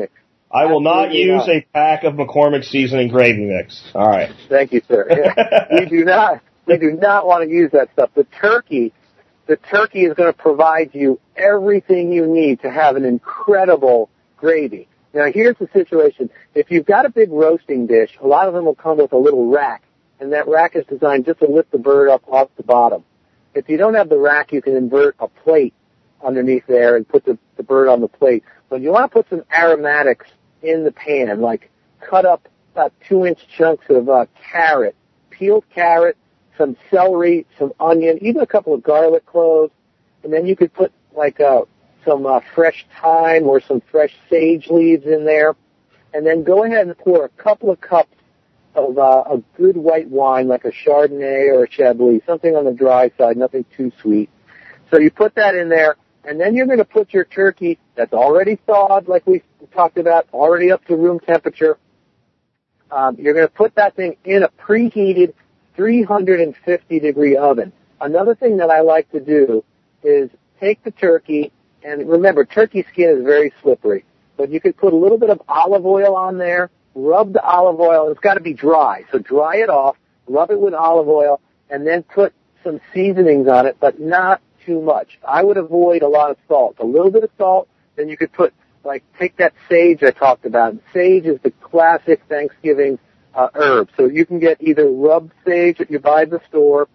I will not Absolutely use not. a pack of McCormick seasoning gravy mix. All right. Thank you, sir. Yeah. we do not. We do not want to use that stuff. The turkey, the turkey is going to provide you everything you need to have an incredible gravy. Now, here's the situation. If you've got a big roasting dish, a lot of them will come with a little rack, and that rack is designed just to lift the bird up off the bottom. If you don't have the rack, you can invert a plate underneath there and put the, the bird on the plate. But you want to put some aromatics in the pan, like cut up about two-inch chunks of uh, carrot, peeled carrot, some celery, some onion, even a couple of garlic cloves, and then you could put like uh, some uh, fresh thyme or some fresh sage leaves in there, and then go ahead and pour a couple of cups of uh, a good white wine, like a Chardonnay or a Chablis, something on the dry side, nothing too sweet. So you put that in there, and then you're going to put your turkey that's already thawed, like we talked about, already up to room temperature. Um, you're going to put that thing in a preheated three hundred fifty degree oven. Another thing that I like to do is take the turkey, and remember, turkey skin is very slippery, but you could put a little bit of olive oil on there, rub the olive oil, it's got to be dry, so dry it off, rub it with olive oil, and then put some seasonings on it, but not too much. I would avoid a lot of salt. A little bit of salt, then you could put, like, take that sage I talked about. Sage is the classic Thanksgiving uh, herb, so you can get either rubbed sage that you buy at the store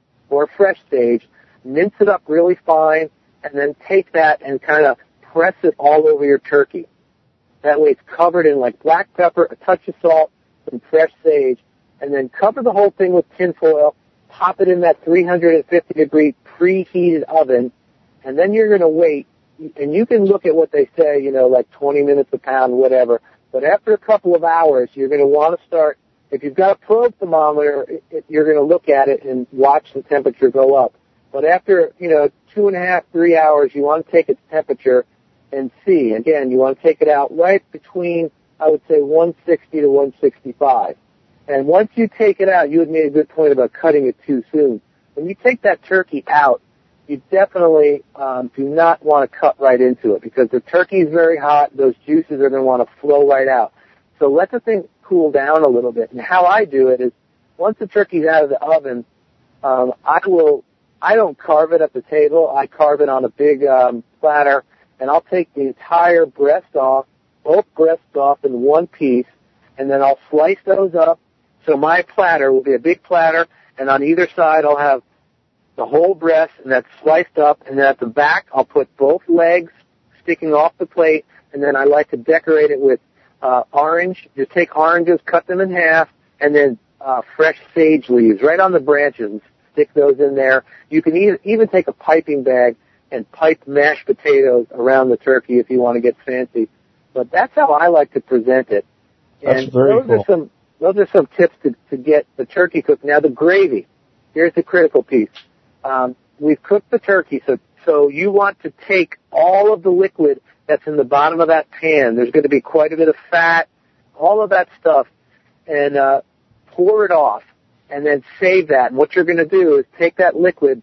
or fresh sage, mince it up really fine, and then take that and kind of press it all over your turkey. That way it's covered in like black pepper, a touch of salt, some fresh sage, and then cover the whole thing with tin foil, pop it in that three hundred fifty degree preheated oven, and then you're going to wait, and you can look at what they say, you know, like twenty minutes a pound, whatever, but after a couple of hours, you're going to want to start, if you've got a probe thermometer, it, it, you're going to look at it and watch the temperature go up. But after, you know, two and a half, three hours, you want to take its temperature and see. Again, you want to take it out right between, I would say, one sixty to one sixty-five. And once you take it out, you had made a good point about cutting it too soon. When you take that turkey out, you definitely um, do not want to cut right into it because the turkey is very hot. Those juices are going to want to flow right out. So let the thing cool down a little bit. And how I do it is once the turkey's out of the oven, um, I will, I don't carve it at the table. I carve it on a big um, platter, and I'll take the entire breast off, both breasts off in one piece, and then I'll slice those up. So my platter will be a big platter, and on either side I'll have the whole breast, and that's sliced up, and then at the back I'll put both legs sticking off the plate, and then I like to decorate it with uh, orange. Just take oranges, cut them in half, and then uh, fresh sage leaves right on the branches and stick those in there. You can even, even take a piping bag and pipe mashed potatoes around the turkey if you want to get fancy. But that's how I like to present it. That's and very those cool. are some those are some tips to, to get the turkey cooked. Now the gravy, here's the critical piece. Um, we've cooked the turkey, so so you want to take all of the liquid that's in the bottom of that pan. There's going to be quite a bit of fat, all of that stuff, and uh, pour it off, and then save that. And what you're going to do is take that liquid,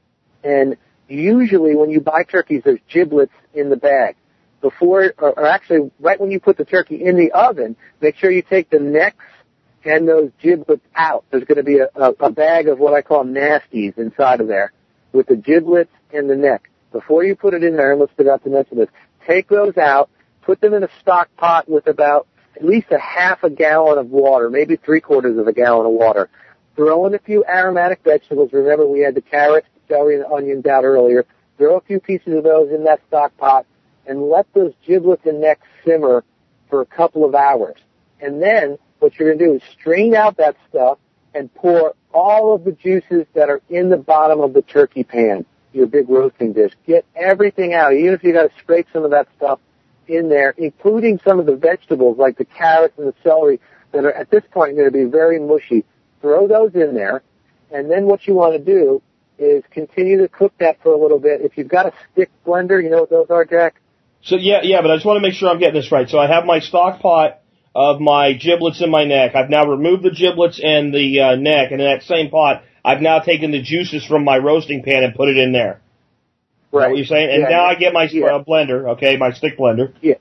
and usually when you buy turkeys, there's giblets in the bag. Before, or, or actually, right when you put the turkey in the oven, make sure you take the necks and those giblets out. There's going to be a, a, a bag of what I call nasties inside of there with the giblets and the neck. Before you put it in there, and let's forgot to mention this, take those out, put them in a stock pot with about at least a half a gallon of water, maybe three quarters of a gallon of water. Throw in a few aromatic vegetables. Remember, we had the carrots, celery, and onions out earlier. Throw a few pieces of those in that stock pot and let those giblets and necks simmer for a couple of hours. And then what you're going to do is strain out that stuff and pour all of the juices that are in the bottom of the turkey pan, your big roasting dish. Get everything out, even if you got to scrape some of that stuff in there, including some of the vegetables like the carrots and the celery that are at this point going to be very mushy. Throw those in there, and then what you want to do is continue to cook that for a little bit. If you've got a stick blender, you know what those are, Jack? So, yeah, yeah, but I just want to make sure I'm getting this right. So I have my stock pot of my giblets in my neck. I've now removed the giblets and the uh, neck, and in that same pot, I've now taken the juices from my roasting pan and put it in there. Right. Is that what you're saying? And yeah, now yeah. I get my yeah. uh, blender, okay, my stick blender. Yeah.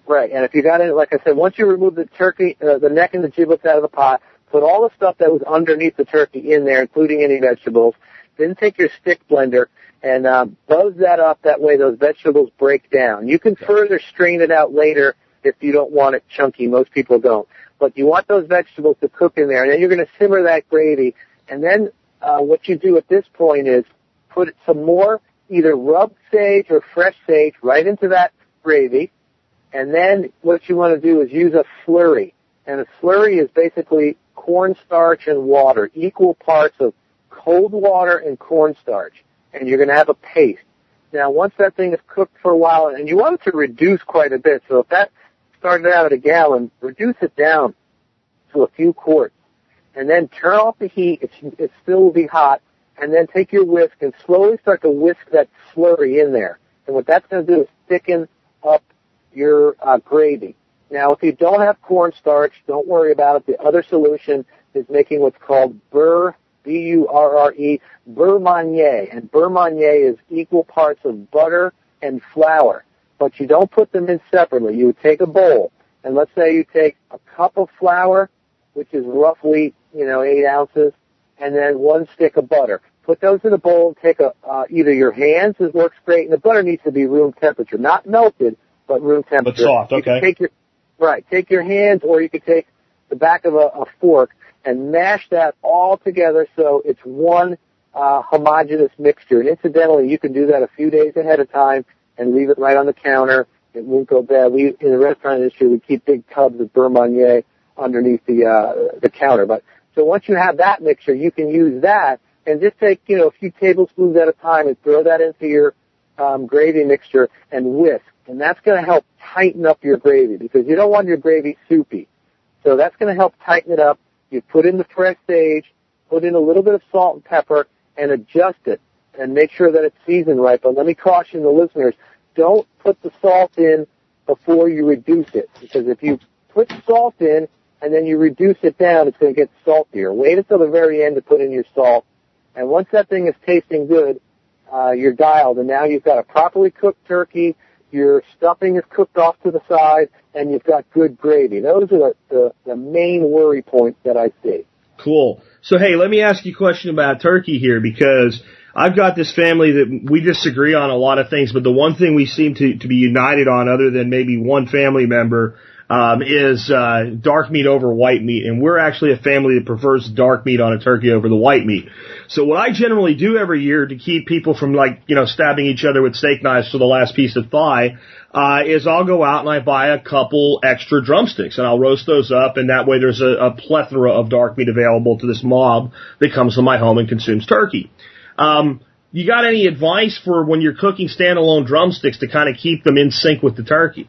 Right, and if you got it, like I said, once you remove the turkey, uh, the neck and the giblets out of the pot, put all the stuff that was underneath the turkey in there, including any vegetables. Then take your stick blender and uh, buzz that up. That way those vegetables break down. You can further strain it out later if you don't want it chunky. Most people don't. But you want those vegetables to cook in there, and then you're going to simmer that gravy. And then uh, what you do at this point is put some more either rubbed sage or fresh sage right into that gravy. And then what you want to do is use a slurry. And a slurry is basically cornstarch and water, equal parts of cold water and cornstarch. And you're going to have a paste. Now, once that thing is cooked for a while, and you want it to reduce quite a bit, so if that started out at a gallon, reduce it down to a few quarts. And then turn off the heat. It's, it still will be hot. And then take your whisk and slowly start to whisk that slurry in there. And what that's going to do is thicken up your uh, gravy. Now, if you don't have cornstarch, don't worry about it. The other solution is making what's called beurre, B U R R E, beurre Manier. And beurre Manier is equal parts of butter and flour. But you don't put them in separately. You would take a bowl, and let's say you take a cup of flour, which is roughly, you know, eight ounces, and then one stick of butter. Put those in a bowl and take a, uh, either your hands, it works great, and the butter needs to be room temperature. Not melted, but room temperature. But soft, okay. Take your, right, take your hands, or you could take the back of a, a fork and mash that all together so it's one uh, homogeneous mixture. And incidentally, you can do that a few days ahead of time and leave it right on the counter. It won't go bad. We, in the restaurant industry, we keep big tubs of beurre Manier underneath the uh, the counter. But so once you have that mixture, you can use that and just take, you know, a few tablespoons at a time and throw that into your um, gravy mixture and whisk. And that's going to help tighten up your gravy because you don't want your gravy soupy. So that's going to help tighten it up. You put in the fresh sage, put in a little bit of salt and pepper, and adjust it and make sure that it's seasoned right. But let me caution the listeners, don't put the salt in before you reduce it, because if you put salt in and then you reduce it down, it's going to get saltier. Wait until the very end to put in your salt. And once that thing is tasting good, uh, you're dialed, and now you've got a properly cooked turkey, your stuffing is cooked off to the side, and you've got good gravy. Those are the, the, the main worry points that I see. Cool. So, hey, let me ask you a question about turkey here, because I've got this family that we disagree on a lot of things, but the one thing we seem to, to be united on, other than maybe one family member, um, is uh, dark meat over white meat. And we're actually a family that prefers dark meat on a turkey over the white meat. So what I generally do every year to keep people from, like, you know, stabbing each other with steak knives for the last piece of thigh, uh, is I'll go out and I buy a couple extra drumsticks and I'll roast those up, and that way there's a, a plethora of dark meat available to this mob that comes to my home and consumes turkey. Um, you got any advice for when you're cooking standalone drumsticks to kind of keep them in sync with the turkey?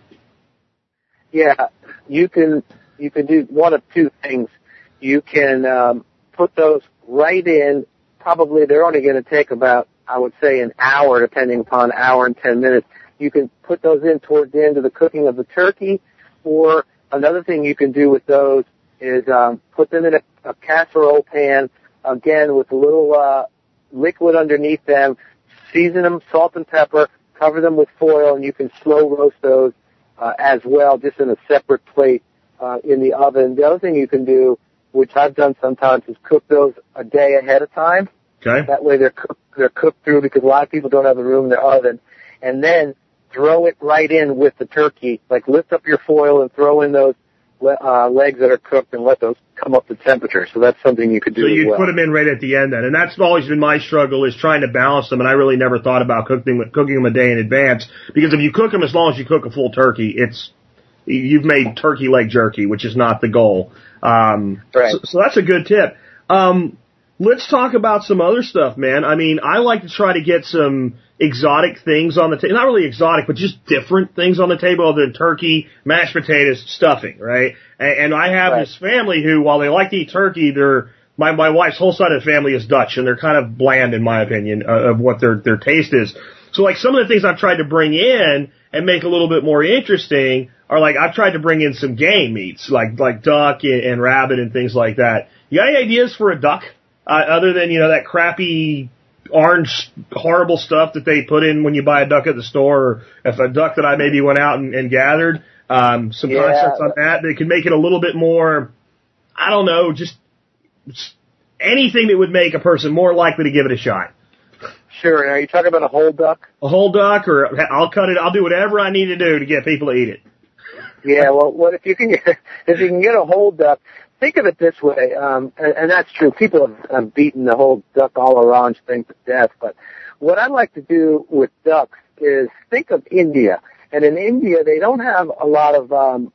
Yeah, you can, you can do one of two things. You can, um, put those right in. Probably they're only going to take about, I would say, an hour, depending upon an hour and ten minutes. You can put those in towards the end of the cooking of the turkey, or another thing you can do with those is, um, put them in a, a casserole pan, again, with a little, uh, liquid underneath them, season them, salt and pepper, cover them with foil, and you can slow roast those uh, as well, just in a separate plate uh, in the oven. The other thing you can do, which I've done sometimes, is cook those a day ahead of time. Okay. That way they're cooked, they're cooked through, because a lot of people don't have the room in their oven. And then throw it right in with the turkey. Like, lift up your foil and throw in those uh, legs that are cooked and let those come up to temperature. So that's something you could do so as you well. put them in right at the end then. And that's always been my struggle, is trying to balance them. And I really never thought about cooking, cooking them a day in advance. Because if you cook them, as long as you cook a full turkey, it's, you've made turkey leg jerky, which is not the goal. Um, right. so, so that's a good tip. Um, let's talk about some other stuff, man. I mean, I like to try to get some exotic things on the table. Not really exotic, but just different things on the table other than turkey, mashed potatoes, stuffing, right? And, and I have right. this family who, while they like to eat turkey, they're, my, my wife's whole side of the family is Dutch, and they're kind of bland, in my opinion, uh, of what their, their taste is. So, like, some of the things I've tried to bring in and make a little bit more interesting are, like, I've tried to bring in some game meats, like, like duck and, and rabbit and things like that. You got any ideas for a duck? Uh, other than, you know, that crappy orange horrible stuff that they put in when you buy a duck at the store, or if a duck that I maybe went out and, and gathered. Um, some yeah. concepts on that that can make it a little bit more, I don't know, just anything that would make a person more likely to give it a shot. Sure. And are you talking about a whole duck? A whole duck, or I'll cut it. I'll do whatever I need to do to get people to eat it. Yeah. Well, what if you can get, if you can get a whole duck? Think of it this way, um, and, and that's true. People have um, beaten the whole duck all orange thing to death. But what I like to do with ducks is think of India. And in India, they don't have a lot of, um,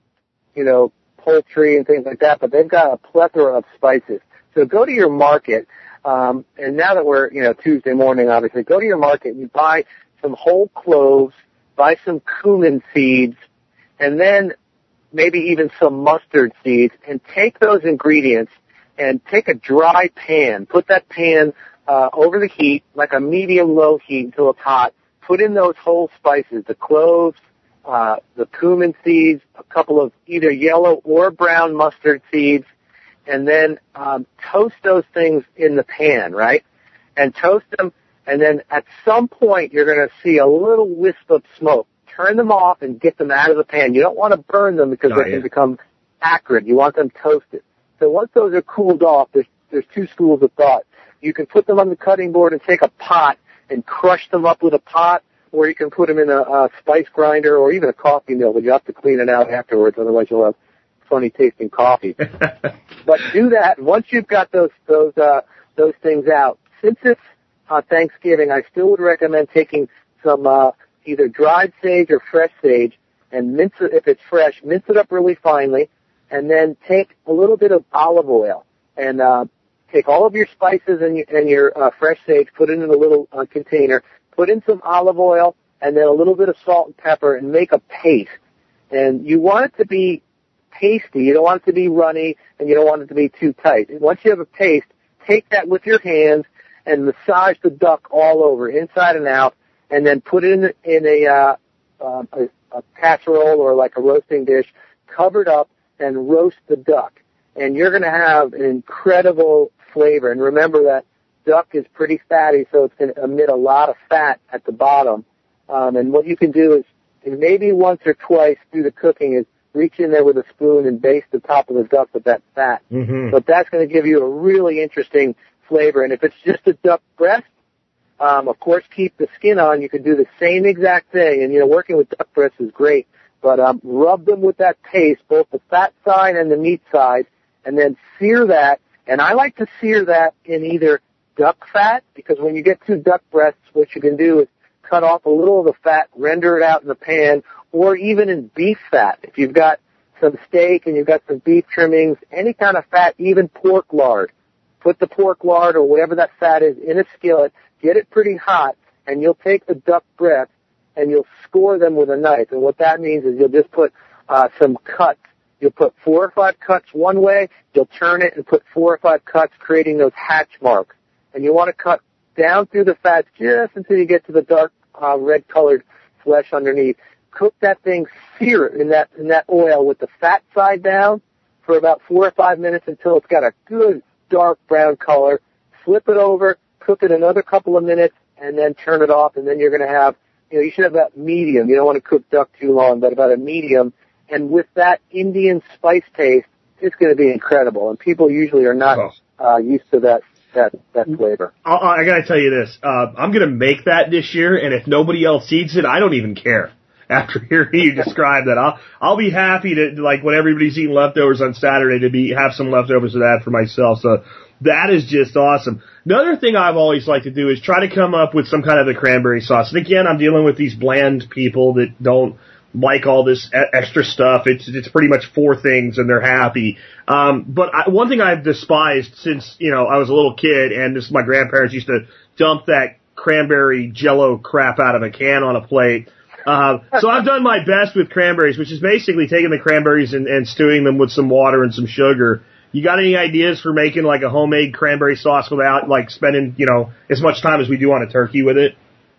you know, poultry and things like that, but they've got a plethora of spices. So go to your market, um, and now that we're, you know, Tuesday morning, obviously, go to your market and you buy some whole cloves, buy some cumin seeds, and then maybe even some mustard seeds, and take those ingredients and take a dry pan, put that pan uh, over the heat, like a medium-low heat until it's hot, put in those whole spices, the cloves, uh, the cumin seeds, a couple of either yellow or brown mustard seeds, and then um, toast those things in the pan, right? And toast them, and then at some point you're going to see a little wisp of smoke. Turn them off and get them out of the pan. You don't want to burn them because oh, they yeah. can become acrid. You want them toasted. So once those are cooled off, there's, there's two schools of thought. You can put them on the cutting board and take a pot and crush them up with a pot, or you can put them in a, a spice grinder or even a coffee mill, but you have to clean it out afterwards, otherwise you'll have funny tasting coffee. But do that. Once you've got those those uh, those things out, since it's uh, Thanksgiving, I still would recommend taking some uh, either dried sage or fresh sage and mince it, if it's fresh, mince it up really finely, and then take a little bit of olive oil and uh, take all of your spices and your, and your uh, fresh sage, put it in a little uh, container, put in some olive oil, and then a little bit of salt and pepper, and make a paste. And you want it to be pasty. You don't want it to be runny, and you don't want it to be too tight. And once you have a paste, take that with your hands and massage the duck all over, inside and out, and then put it in, in a, uh, uh, a, a casserole or like a roasting dish, covered up, and roast the duck. And you're going to have an incredible flavor. And remember that duck is pretty fatty, so it's going to emit a lot of fat at the bottom. Um, and what you can do is, is maybe once or twice through the cooking is reach in there with a spoon and baste the top of the duck with that fat. Mm-hmm. But that's going to give you a really interesting flavor. And if it's just a duck breast, um, of course, keep the skin on. You can do the same exact thing. And, you know, working with duck breasts is great. But um, rub them with that paste, both the fat side and the meat side, and then sear that. And I like to sear that in either duck fat, because when you get two duck breasts, what you can do is cut off a little of the fat, render it out in the pan, or even in beef fat. If you've got some steak and you've got some beef trimmings, any kind of fat, even pork lard, put the pork lard or whatever that fat is in a skillet, get it pretty hot, and you'll take the duck breasts and you'll score them with a knife. And what that means is you'll just put uh, some cuts. You'll put four or five cuts one way, you'll turn it and put four or five cuts, creating those hatch marks. And you want to cut down through the fat just until you get to the dark uh, red-colored flesh underneath. Cook that thing, sear it in that in that oil with the fat side down for about four or five minutes until it's got a good dark brown color. Flip it over, cook it another couple of minutes, and then turn it off. And then you're going to have, you know, you should have that medium. You don't want to cook duck too long, but about a medium. And with that Indian spice taste, it's going to be incredible. And people usually are not uh, used to that. That, that flavor. I, I gotta tell you this, uh, I'm gonna make that this year, and if nobody else eats it, I don't even care. After hearing you describe that, I'll, I'll be happy to, like, when everybody's eating leftovers on Saturday, to be, have some leftovers of that for myself. So that is just awesome. The other thing I've always liked to do is try to come up with some kind of a cranberry sauce. And again, I'm dealing with these bland people that don't like all this extra stuff. It's it's pretty much four things and they're happy. Um, but I, one thing I've despised since, you know, I was a little kid, and this my grandparents used to dump that cranberry Jello crap out of a can on a plate. Uh, so I've done my best with cranberries, which is basically taking the cranberries and, and stewing them with some water and some sugar. You got any ideas for making like a homemade cranberry sauce without like spending, you know, as much time as we do on a turkey with it?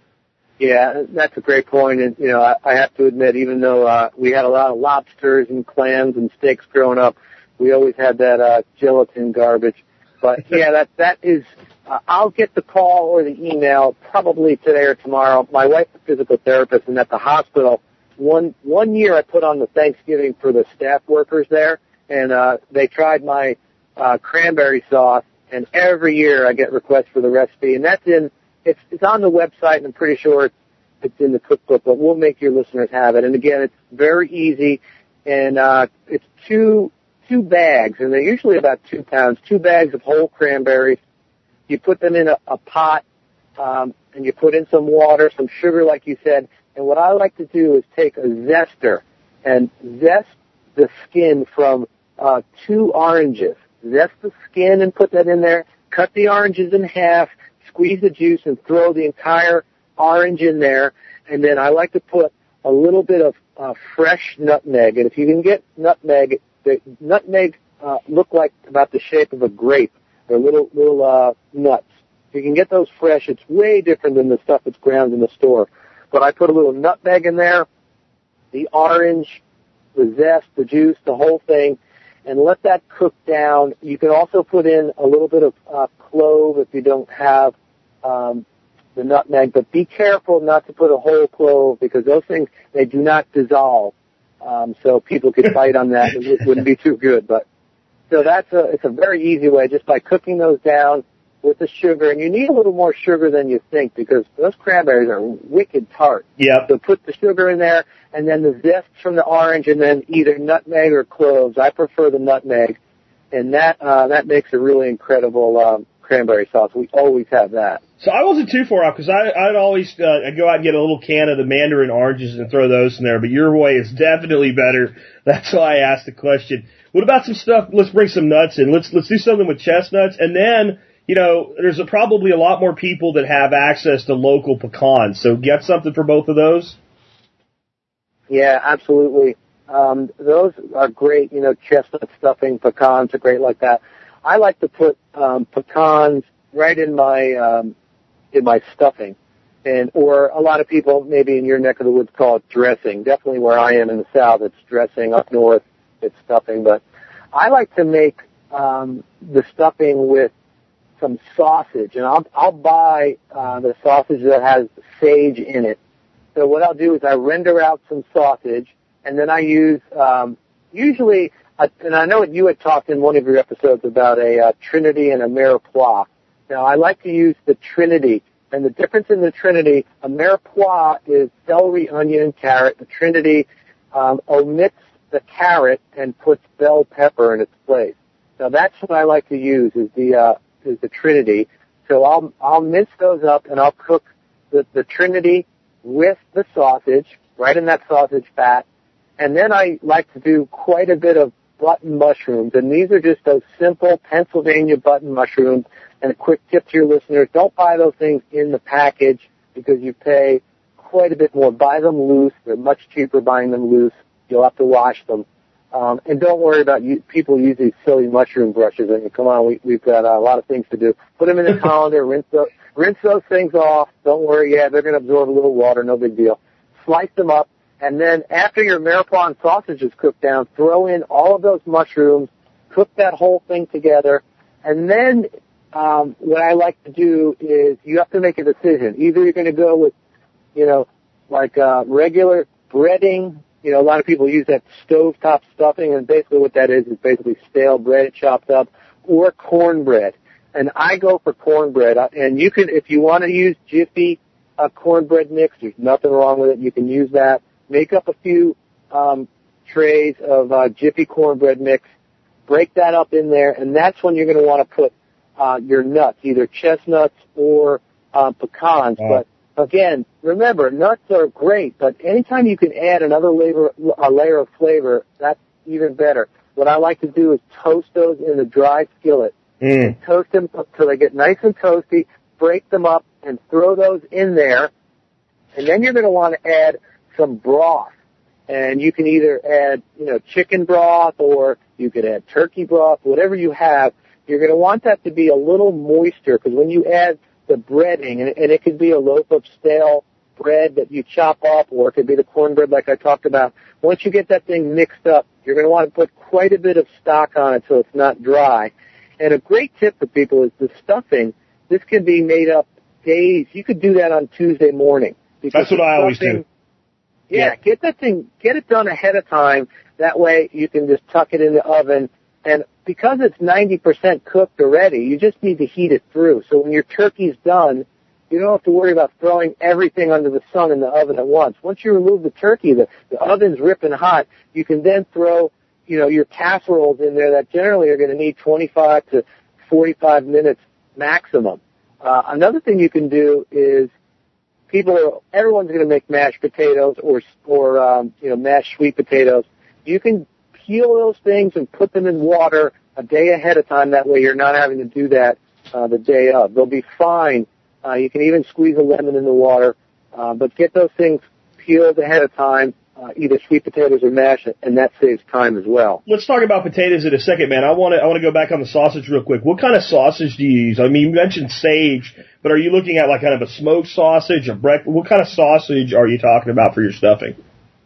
Yeah, that's a great point. And, you know, I, I have to admit, even though uh, we had a lot of lobsters and clams and steaks growing up, we always had that uh, gelatin garbage. But, yeah, that that is, uh, I'll get the call or the email probably today or tomorrow. My wife's a physical therapist, and at the hospital, one one year I put on the Thanksgiving for the staff workers there, and uh, they tried my uh, cranberry sauce, and every year I get requests for the recipe, and that's in it's it's on the website, and I'm pretty sure it's it's in the cookbook, but we'll make your listeners have it. And again, it's very easy, and uh, it's two two bags, and they're usually about two pounds, two bags of whole cranberries. You put them in a, a pot, um, and you put in some water, some sugar, like you said. And what I like to do is take a zester and zest the skin from uh, two oranges. Zest the skin and put that in there. Cut the oranges in half, squeeze the juice, and throw the entire orange in there. And then I like to put a little bit of uh, fresh nutmeg. And if you can get nutmeg, the nutmeg uh, look like about the shape of a grape. They're little little uh, nuts. If you can get those fresh, it's way different than the stuff that's ground in the store. But I put a little nutmeg in there, the orange, the zest, the juice, the whole thing, and let that cook down. You can also put in a little bit of uh, clove if you don't have um, the nutmeg, but be careful not to put a whole clove because those things, they do not dissolve. Um, so people could fight on that. It wouldn't be too good. But so that's a, it's a very easy way just by cooking those down with the sugar, and you need a little more sugar than you think because those cranberries are wicked tart. Yeah. So put the sugar in there, and then the zest from the orange, and then either nutmeg or cloves. I prefer the nutmeg, and that uh, that makes a really incredible um, cranberry sauce. We always have that. So I wasn't too far off because I'd always uh, I'd go out and get a little can of the mandarin oranges and throw those in there. But your way is definitely better. That's why I asked the question. What about some stuff? Let's bring some nuts in. Let's let's do something with chestnuts, and then. You know, there's a, probably a lot more people that have access to local pecans, so get something for both of those? Yeah, absolutely. Um, those are great, you know, chestnut stuffing, pecans are great like that. I like to put um, pecans right in my um, in my stuffing, and or a lot of people maybe in your neck of the woods call it dressing. Definitely where I am in the South, it's dressing. Up north, it's stuffing. But I like to make um, the stuffing with some sausage, and I'll I'll buy uh, the sausage that has sage in it. So what I'll do is I render out some sausage, and then I use um, usually, uh, and I know you had talked in one of your episodes about a uh, Trinity and a Mirepoix. Now I like to use the Trinity, and the difference in the Trinity, a Mirepoix is celery, onion, and carrot. The Trinity um, omits the carrot and puts bell pepper in its place. Now that's what I like to use is the uh, is the Trinity. So I'll I'll mince those up and I'll cook the, the Trinity with the sausage right in that sausage fat. And then I like to do quite a bit of button mushrooms. And these are just those simple Pennsylvania button mushrooms. And a quick tip to your listeners, don't buy those things in the package because you pay quite a bit more. Buy them loose. They're much cheaper buying them loose. You'll have to wash them. Um, and don't worry about you, people use these silly mushroom brushes. And come on, we, we've got uh, a lot of things to do. Put them in the colander, rinse those, rinse those things off. Don't worry, yeah, they're going to absorb a little water, no big deal. Slice them up, and then after your Mirepoix sausage is cooked down, throw in all of those mushrooms, cook that whole thing together, and then um, what I like to do is you have to make a decision. Either you're going to go with, you know, like uh, regular breading. You know, a lot of people use that stovetop stuffing, and basically what that is is basically stale bread chopped up, or cornbread. And I go for cornbread. And you can, if you want to use Jiffy uh, cornbread mix, there's nothing wrong with it. You can use that. Make up a few um, trays of uh, Jiffy cornbread mix, break that up in there, and that's when you're going to want to put uh, your nuts, either chestnuts or uh, pecans. Wow. But again, remember, nuts are great, but anytime you can add another layer, a layer of flavor, that's even better. What I like to do is toast those in a dry skillet. Mm. Toast them until they get nice and toasty, break them up, and throw those in there. And then you're going to want to add some broth. And you can either add, you know, chicken broth or you could add turkey broth, whatever you have. You're going to want that to be a little moister because when you add the breading, and, and it could be a loaf of stale bread that you chop up, or it could be the cornbread like I talked about. Once you get that thing mixed up, you're going to want to put quite a bit of stock on it so it's not dry. And a great tip for people is the stuffing. This can be made up days. You could do that on Tuesday morning. That's what I always do. Yeah, yeah, get that thing, get it done ahead of time. That way you can just tuck it in the oven. And because it's ninety percent cooked already, you just need to heat it through. So when your turkey's done, you don't have to worry about throwing everything under the sun in the oven at once. Once you remove the turkey, the, the oven's ripping hot, you can then throw, you know, your casseroles in there that generally are going to need twenty-five to forty-five minutes maximum. Uh, another thing you can do is people, are, everyone's going to make mashed potatoes or, or, um, you know, mashed sweet potatoes. You can peel those things and put them in water a day ahead of time. That way you're not having to do that, uh, the day of. They'll be fine. Uh, you can even squeeze a lemon in the water, uh, but get those things peeled ahead of time, uh, either sweet potatoes or mashed, and that saves time as well. Let's talk about potatoes in a second, man. I want to I want to go back on the sausage real quick. What kind of sausage do you use? I mean, you mentioned sage, but are you looking at like kind of a smoked sausage, a breakfast? What kind of sausage are you talking about for your stuffing?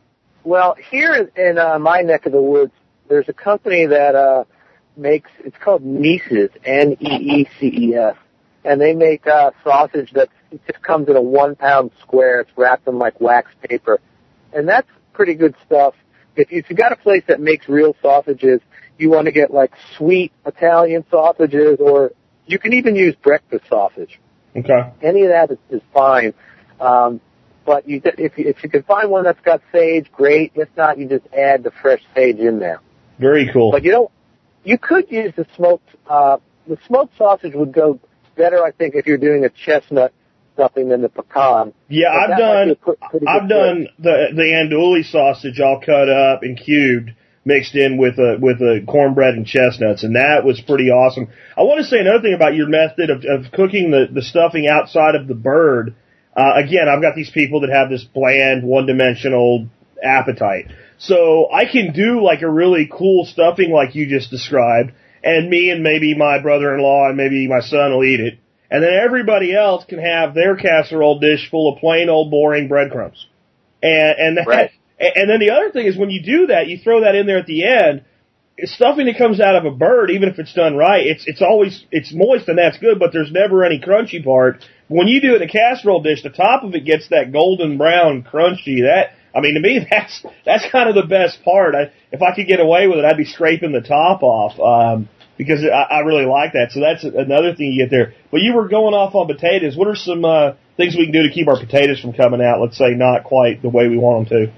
Well, here in, in uh, my neck of the woods, there's a company that uh, makes, it's called Neeses, N E E C E S. And they make uh, sausage that just comes in a one-pound square. It's wrapped in, like, wax paper. And that's pretty good stuff. If you, if you got a place that makes real sausages, you want to get, like, sweet Italian sausages, or you can even use breakfast sausage. Okay. Any of that is, is fine. Um, but you, if, you, if you can find one that's got sage, great. If not, you just add the fresh sage in there. Very cool. But you don't, you could use the smoked, uh, the smoked sausage would go better, I think, if you're doing a chestnut stuffing than the pecan. Yeah, but I've done pretty I've done the the andouille sausage all cut up and cubed, mixed in with a with a cornbread and chestnuts, and that was pretty awesome. I want to say another thing about your method of, of cooking the, the stuffing outside of the bird. Uh, again, I've got these people that have this bland, one-dimensional appetite. So I can do like a really cool stuffing like you just described, and me and maybe my brother-in-law and maybe my son will eat it. And then everybody else can have their casserole dish full of plain old boring breadcrumbs. And, and that, right. And then the other thing is when you do that, you throw that in there at the end. Stuffing that comes out of a bird, even if it's done right, it's it's always it's moist and that's good, but there's never any crunchy part. When you do it in a casserole dish, the top of it gets that golden brown crunchy. That I mean, to me, that's that's kind of the best part. I, if I could get away with it, I'd be scraping the top off um, because I, I really like that. So that's another thing you get there. But you were going off on potatoes. What are some uh, things we can do to keep our potatoes from coming out? Let's say not quite the way we want them to.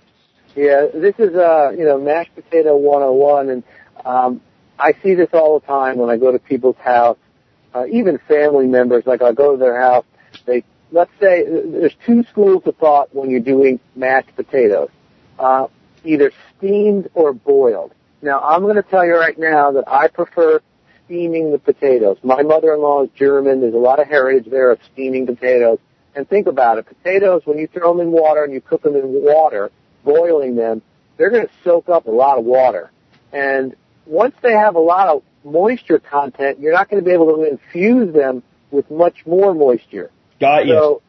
Yeah, this is, uh, you know, mashed potato one oh one, and um, I see this all the time when I go to people's house, uh, even family members. Like, I go to their house, they, let's say, there's two schools of thought when you're doing mashed potatoes, uh, either steamed or boiled. Now, I'm going to tell you right now that I prefer steaming the potatoes. My mother-in-law is German. There's a lot of heritage there of steaming potatoes. And think about it. Potatoes, when you throw them in water and you cook them in water, boiling them, they're going to soak up a lot of water. And once they have a lot of moisture content, you're not going to be able to infuse them with much more moisture. Got you. So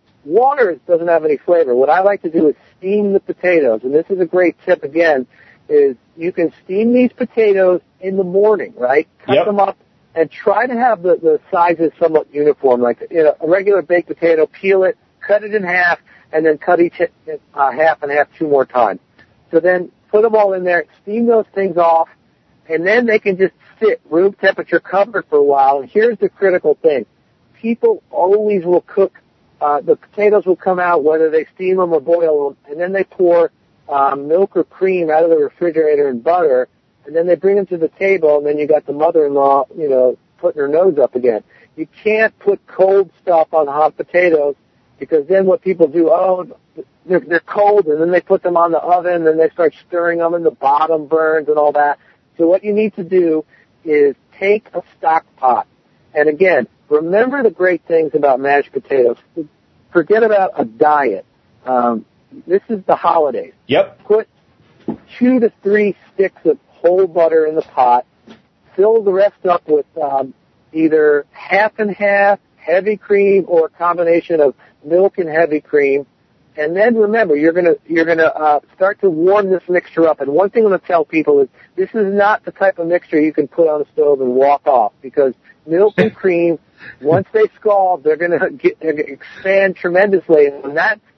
water doesn't have any flavor. What I like to do is steam the potatoes. And this is a great tip, again, is you can steam these potatoes in the morning, right? Cut yep. them up and try to have the, the sizes somewhat uniform. Like, you know, a regular baked potato, peel it, cut it in half, and then cut each uh, half and half two more times. So then put them all in there, steam those things off, and then they can just sit room temperature covered for a while. And here's the critical thing. People always will cook, uh, the potatoes will come out whether they steam them or boil them, and then they pour um, milk or cream out of the refrigerator and butter, and then they bring them to the table, and then you got the mother-in-law, you know, putting her nose up again. You can't put cold stuff on hot potatoes, because then what people do, oh, they're, they're cold, and then they put them on the oven, and they start stirring them, and the bottom burns and all that. So what you need to do is take a stock pot. And again, remember the great things about mashed potatoes. Forget about a diet. Um, this is the holidays. Yep. Put two to three sticks of whole butter in the pot. Fill the rest up with um, either half and half, heavy cream, or a combination of milk and heavy cream. And then remember, you're gonna you're gonna uh, start to warm this mixture up. And one thing I'm gonna tell people is this is not the type of mixture you can put on the stove and walk off, because milk and cream, once they scald, they're gonna get they're gonna expand tremendously, and that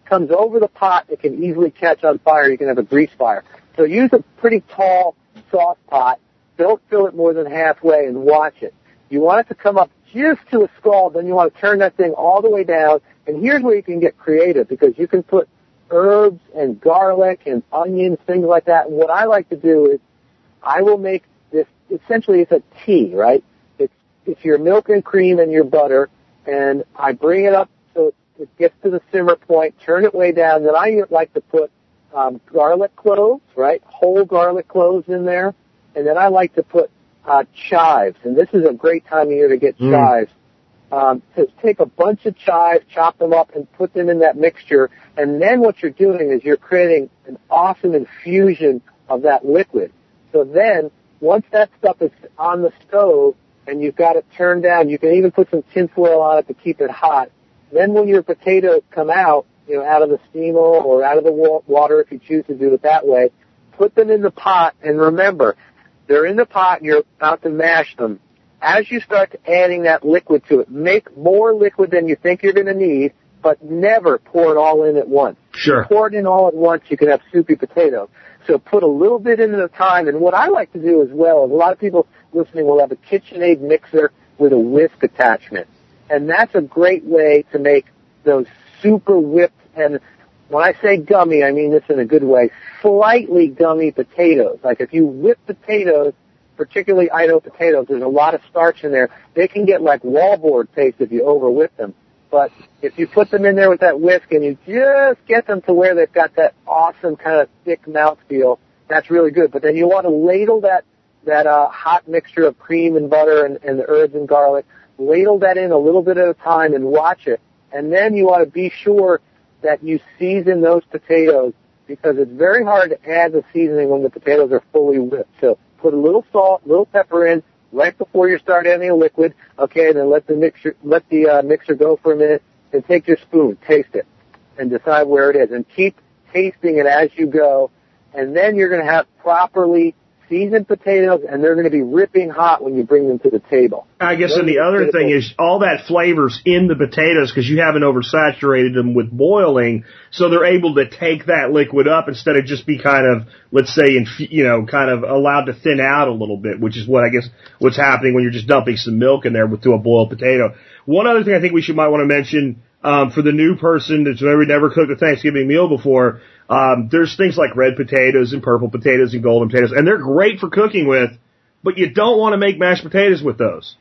comes over the pot, it can easily catch on fire. You can have a grease fire. So use a pretty tall sauce pot. Don't fill it more than halfway and watch it. You want it to come up just to a scald, then you want to turn that thing all the way down. And here's where you can get creative, because you can put herbs and garlic and onions, things like that. And what I like to do is I will make this, essentially it's a tea, right? It's, it's your milk and cream and your butter, and I bring it up so it gets to the simmer point, turn it way down. Then I like to put um, garlic cloves, right? Whole garlic cloves in there. And then I like to put uh, chives, and this is a great time of year to get mm. chives. Um, to take a bunch of chives, chop them up, and put them in that mixture. And then what you're doing is you're creating an awesome infusion of that liquid. So then, once that stuff is on the stove and you've got it turned down, you can even put some tinfoil on it to keep it hot. Then when your potatoes come out, you know, out of the steamer or out of the water, if you choose to do it that way, put them in the pot. And remember, they're in the pot and you're about to mash them. As you start adding that liquid to it, make more liquid than you think you're going to need, but never pour it all in at once. Sure. If you pour it in all at once, you can have soupy potatoes. So put a little bit in at a time. And what I like to do as well is a lot of people listening will have a KitchenAid mixer with a whisk attachment. And that's a great way to make those super whipped, and when I say gummy, I mean this in a good way, slightly gummy potatoes. Like if you whip potatoes, particularly Idaho potatoes, there's a lot of starch in there. They can get like wallboard taste if you over whip them. But if you put them in there with that whisk and you just get them to where they've got that awesome kind of thick mouthfeel, that's really good. But then you want to ladle that, that uh, hot mixture of cream and butter and, and the herbs and garlic, ladle that in a little bit at a time and watch it. And then you want to be sure that you season those potatoes, because it's very hard to add the seasoning when the potatoes are fully whipped. So put a little salt, a little pepper in right before you start adding a liquid. Okay, and then let the mixture let the uh, mixer go for a minute, and take your spoon, taste it, and decide where it is, and keep tasting it as you go. And then you're going to have properly seasoned potatoes, and they're going to be ripping hot when you bring them to the table. I guess, and the other thing is all that flavor's in the potatoes because you haven't oversaturated them with boiling, so they're able to take that liquid up instead of just be kind of, let's say, in, you know, kind of allowed to thin out a little bit, which is what I guess what's happening when you're just dumping some milk in there with, to a boiled potato. One other thing I think we should might want to mention um, for the new person that's never never cooked a Thanksgiving meal before. Um, there's things like red potatoes and purple potatoes and golden potatoes, and they're great for cooking with, but you don't want to make mashed potatoes with those.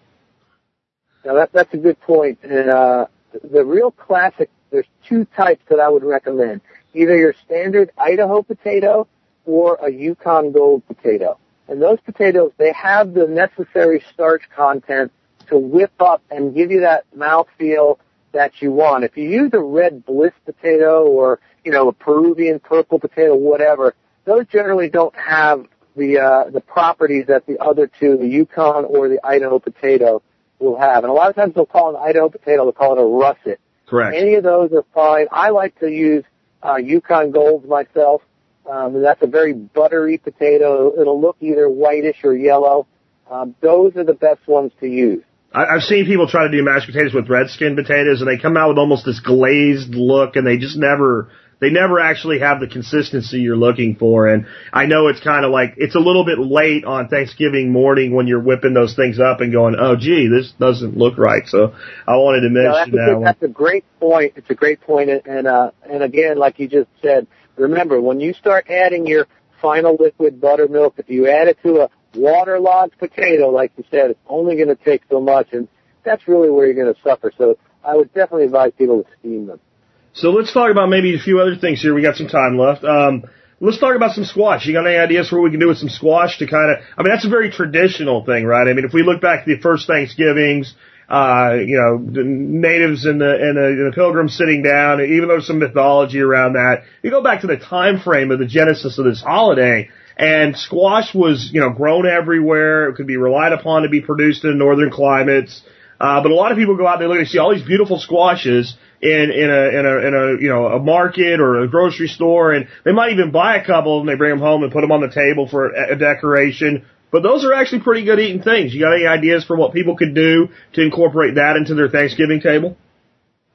Now, that, that's a good point. And uh, the real classic, there's two types that I would recommend. Either your standard Idaho potato or a Yukon Gold potato. And those potatoes, they have the necessary starch content to whip up and give you that mouthfeel that you want. If you use a red bliss potato or, you know, a Peruvian purple potato, whatever, those generally don't have the uh, the properties that the other two, the Yukon or the Idaho potato, will have. And a lot of times they'll call an Idaho potato, they'll call it a russet. Correct. Any of those are fine. I like to use uh, Yukon Golds myself. Um, and that's a very buttery potato. It'll look either whitish or yellow. Um, those are the best ones to use. I've seen people try to do mashed potatoes with red skin potatoes, and they come out with almost this glazed look, and they just never, they never actually have the consistency you're looking for. And I know it's kind of like, it's a little bit late on Thanksgiving morning when you're whipping those things up and going, oh, gee, this doesn't look right. So I wanted to mention no, that's that a, one. That's a great point. It's a great point. And, uh, and again, like you just said, remember, when you start adding your final liquid buttermilk, if you add it to a waterlogged potato, like you said, it's only going to take so much, and that's really where you're going to suffer. So I would definitely advise people to steam them. So let's talk about maybe a few other things here. We got some time left. Um, let's talk about some squash. You got any ideas for what we can do with some squash to kind of, I mean, that's a very traditional thing, right? I mean, if we look back to the first Thanksgivings, uh, you know, the natives and the, and the, and the pilgrims sitting down, even though there's some mythology around that, you go back to the time frame of the genesis of this holiday, and squash was, you know, grown everywhere. It could be relied upon to be produced in northern climates. Uh, but a lot of people go out there, look and see all these beautiful squashes in, in a, in a, in a, you know, a market or a grocery store. And they might even buy a couple and they bring them home and put them on the table for a, a decoration. But those are actually pretty good eating things. You got any ideas for what people could do to incorporate that into their Thanksgiving table? Uh,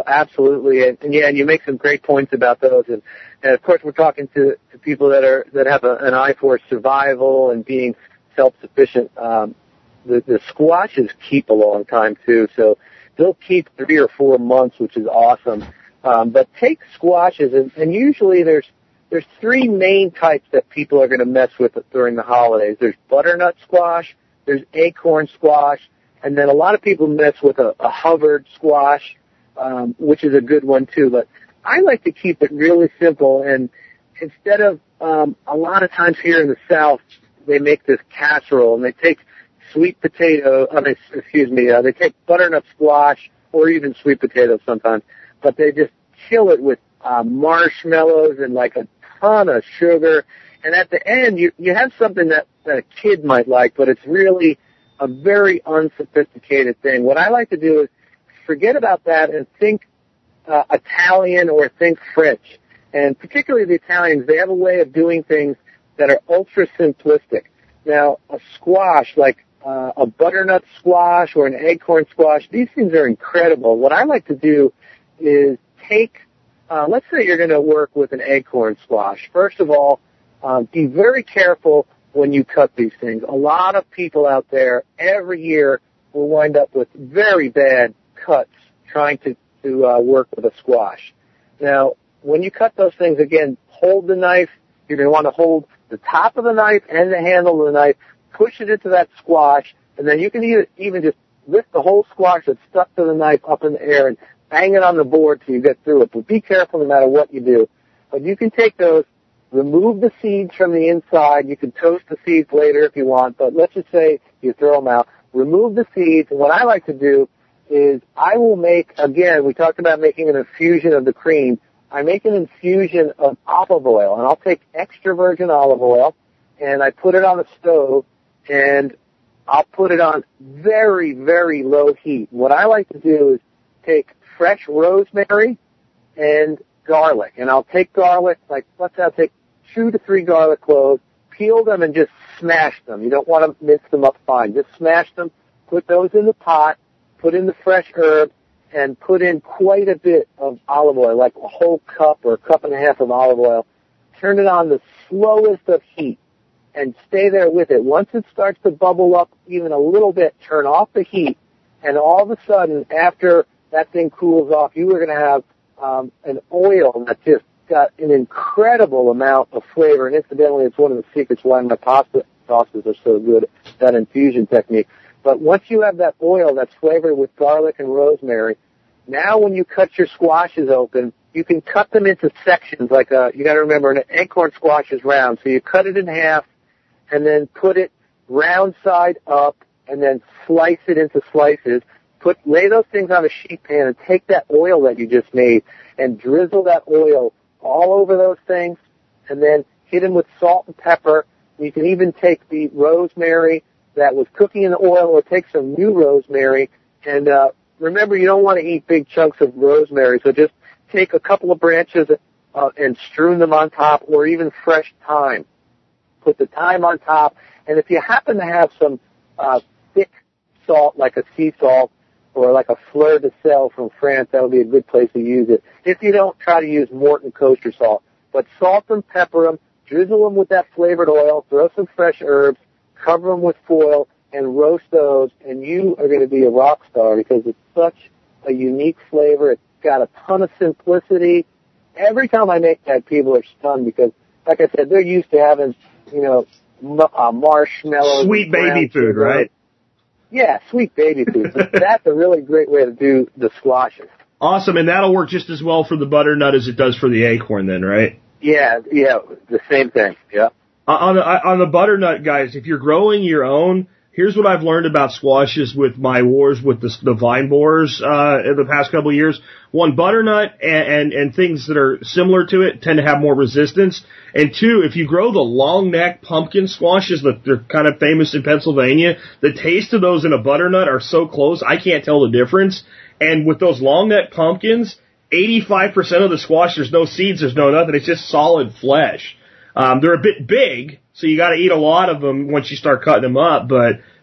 absolutely. And, and yeah, and you make some great points about those. And, and of course, we're talking to, to people that are that have a, an eye for survival and being self-sufficient. Um, the, the squashes keep a long time too, so they'll keep three or four months, which is awesome. Um, but take squashes, and, and usually there's there's three main types that people are going to mess with during the holidays. There's butternut squash, there's acorn squash, and then a lot of people mess with a, a hovered squash, um, which is a good one too. But I like to keep it really simple, and instead of um, a lot of times here in the South, they make this casserole, and they take sweet potato, I mean, excuse me, uh, they take butternut squash or even sweet potatoes sometimes, but they just chill it with uh, marshmallows and like a ton of sugar. And at the end, you you have something that, that a kid might like, but it's really a very unsophisticated thing. What I like to do is forget about that and think uh, Italian or think French. And particularly the Italians, they have a way of doing things that are ultra simplistic. Now, a squash, like uh, a butternut squash or an acorn squash, these things are incredible. What I like to do is take, uh, let's say you're going to work with an acorn squash. First of all, um, be very careful when you cut these things. A lot of people out there every year will wind up with very bad cuts trying to, to uh, work with a squash. Now, when you cut those things, again, hold the knife. You're going to want to hold the top of the knife and the handle of the knife, push it into that squash, and then you can either, even just lift the whole squash that's stuck to the knife up in the air and bang it on the board till you get through it. But be careful no matter what you do. But you can take those, remove the seeds from the inside. You can toast the seeds later if you want, but let's just say you throw them out. Remove the seeds, and what I like to do is I will make, again, we talked about making an infusion of the cream. I make an infusion of olive oil, and I'll take extra virgin olive oil, and I put it on the stove, and I'll put it on very, very low heat. What I like to do is take fresh rosemary and garlic, and I'll take garlic, like let's say I'll take two to three garlic cloves, peel them, and just smash them. You don't want to mince them up fine. Just smash them, put those in the pot, put in the fresh herbs, and put in quite a bit of olive oil, like a whole cup or a cup and a half of olive oil. Turn it on the slowest of heat and stay there with it. Once it starts to bubble up even a little bit, turn off the heat, and all of a sudden, after that thing cools off, you are going to have um, an oil that just got an incredible amount of flavor. And incidentally, it's one of the secrets why my pasta sauces are so good, that infusion technique. But once you have that oil that's flavored with garlic and rosemary, now when you cut your squashes open, you can cut them into sections. Like a, you got to remember, an acorn squash is round, so you cut it in half, and then put it round side up, and then slice it into slices. Put lay those things on a sheet pan and take that oil that you just made and drizzle that oil all over those things, and then hit them with salt and pepper. You can even take the rosemary that was cooking in the oil, or take some new rosemary. And uh, remember, you don't want to eat big chunks of rosemary, so just take a couple of branches uh, and strewn them on top, or even fresh thyme. Put the thyme on top, and if you happen to have some uh, thick salt, like a sea salt, or like a fleur de sel from France, that would be a good place to use it. If you don't, try to use Morton kosher salt. But salt them, pepper them, drizzle them with that flavored oil, throw some fresh herbs, cover them with foil, and roast those, and you are going to be a rock star because it's such a unique flavor. It's got a ton of simplicity. Every time I make that, people are stunned because, like I said, they're used to having, you know, uh, marshmallows. Sweet baby food, sugar. Right? Yeah, sweet baby food. That's a really great way to do the squashes. Awesome, and that'll work just as well for the butternut as it does for the acorn then, right? Yeah, yeah, the same thing, yeah. On the, on the butternut, guys, if you're growing your own, here's what I've learned about squashes with my wars with the, the vine borers uh, in the past couple of years. One, butternut and, and, and things that are similar to it tend to have more resistance. And two, if you grow the long neck pumpkin squashes that they're kind of famous in Pennsylvania, the taste of those in a butternut are so close, I can't tell the difference. And with those long neck pumpkins, eighty-five percent of the squash, there's no seeds, there's no nothing, it's just solid flesh. Um, they're a bit big, so you got to eat a lot of them once you start cutting them up. But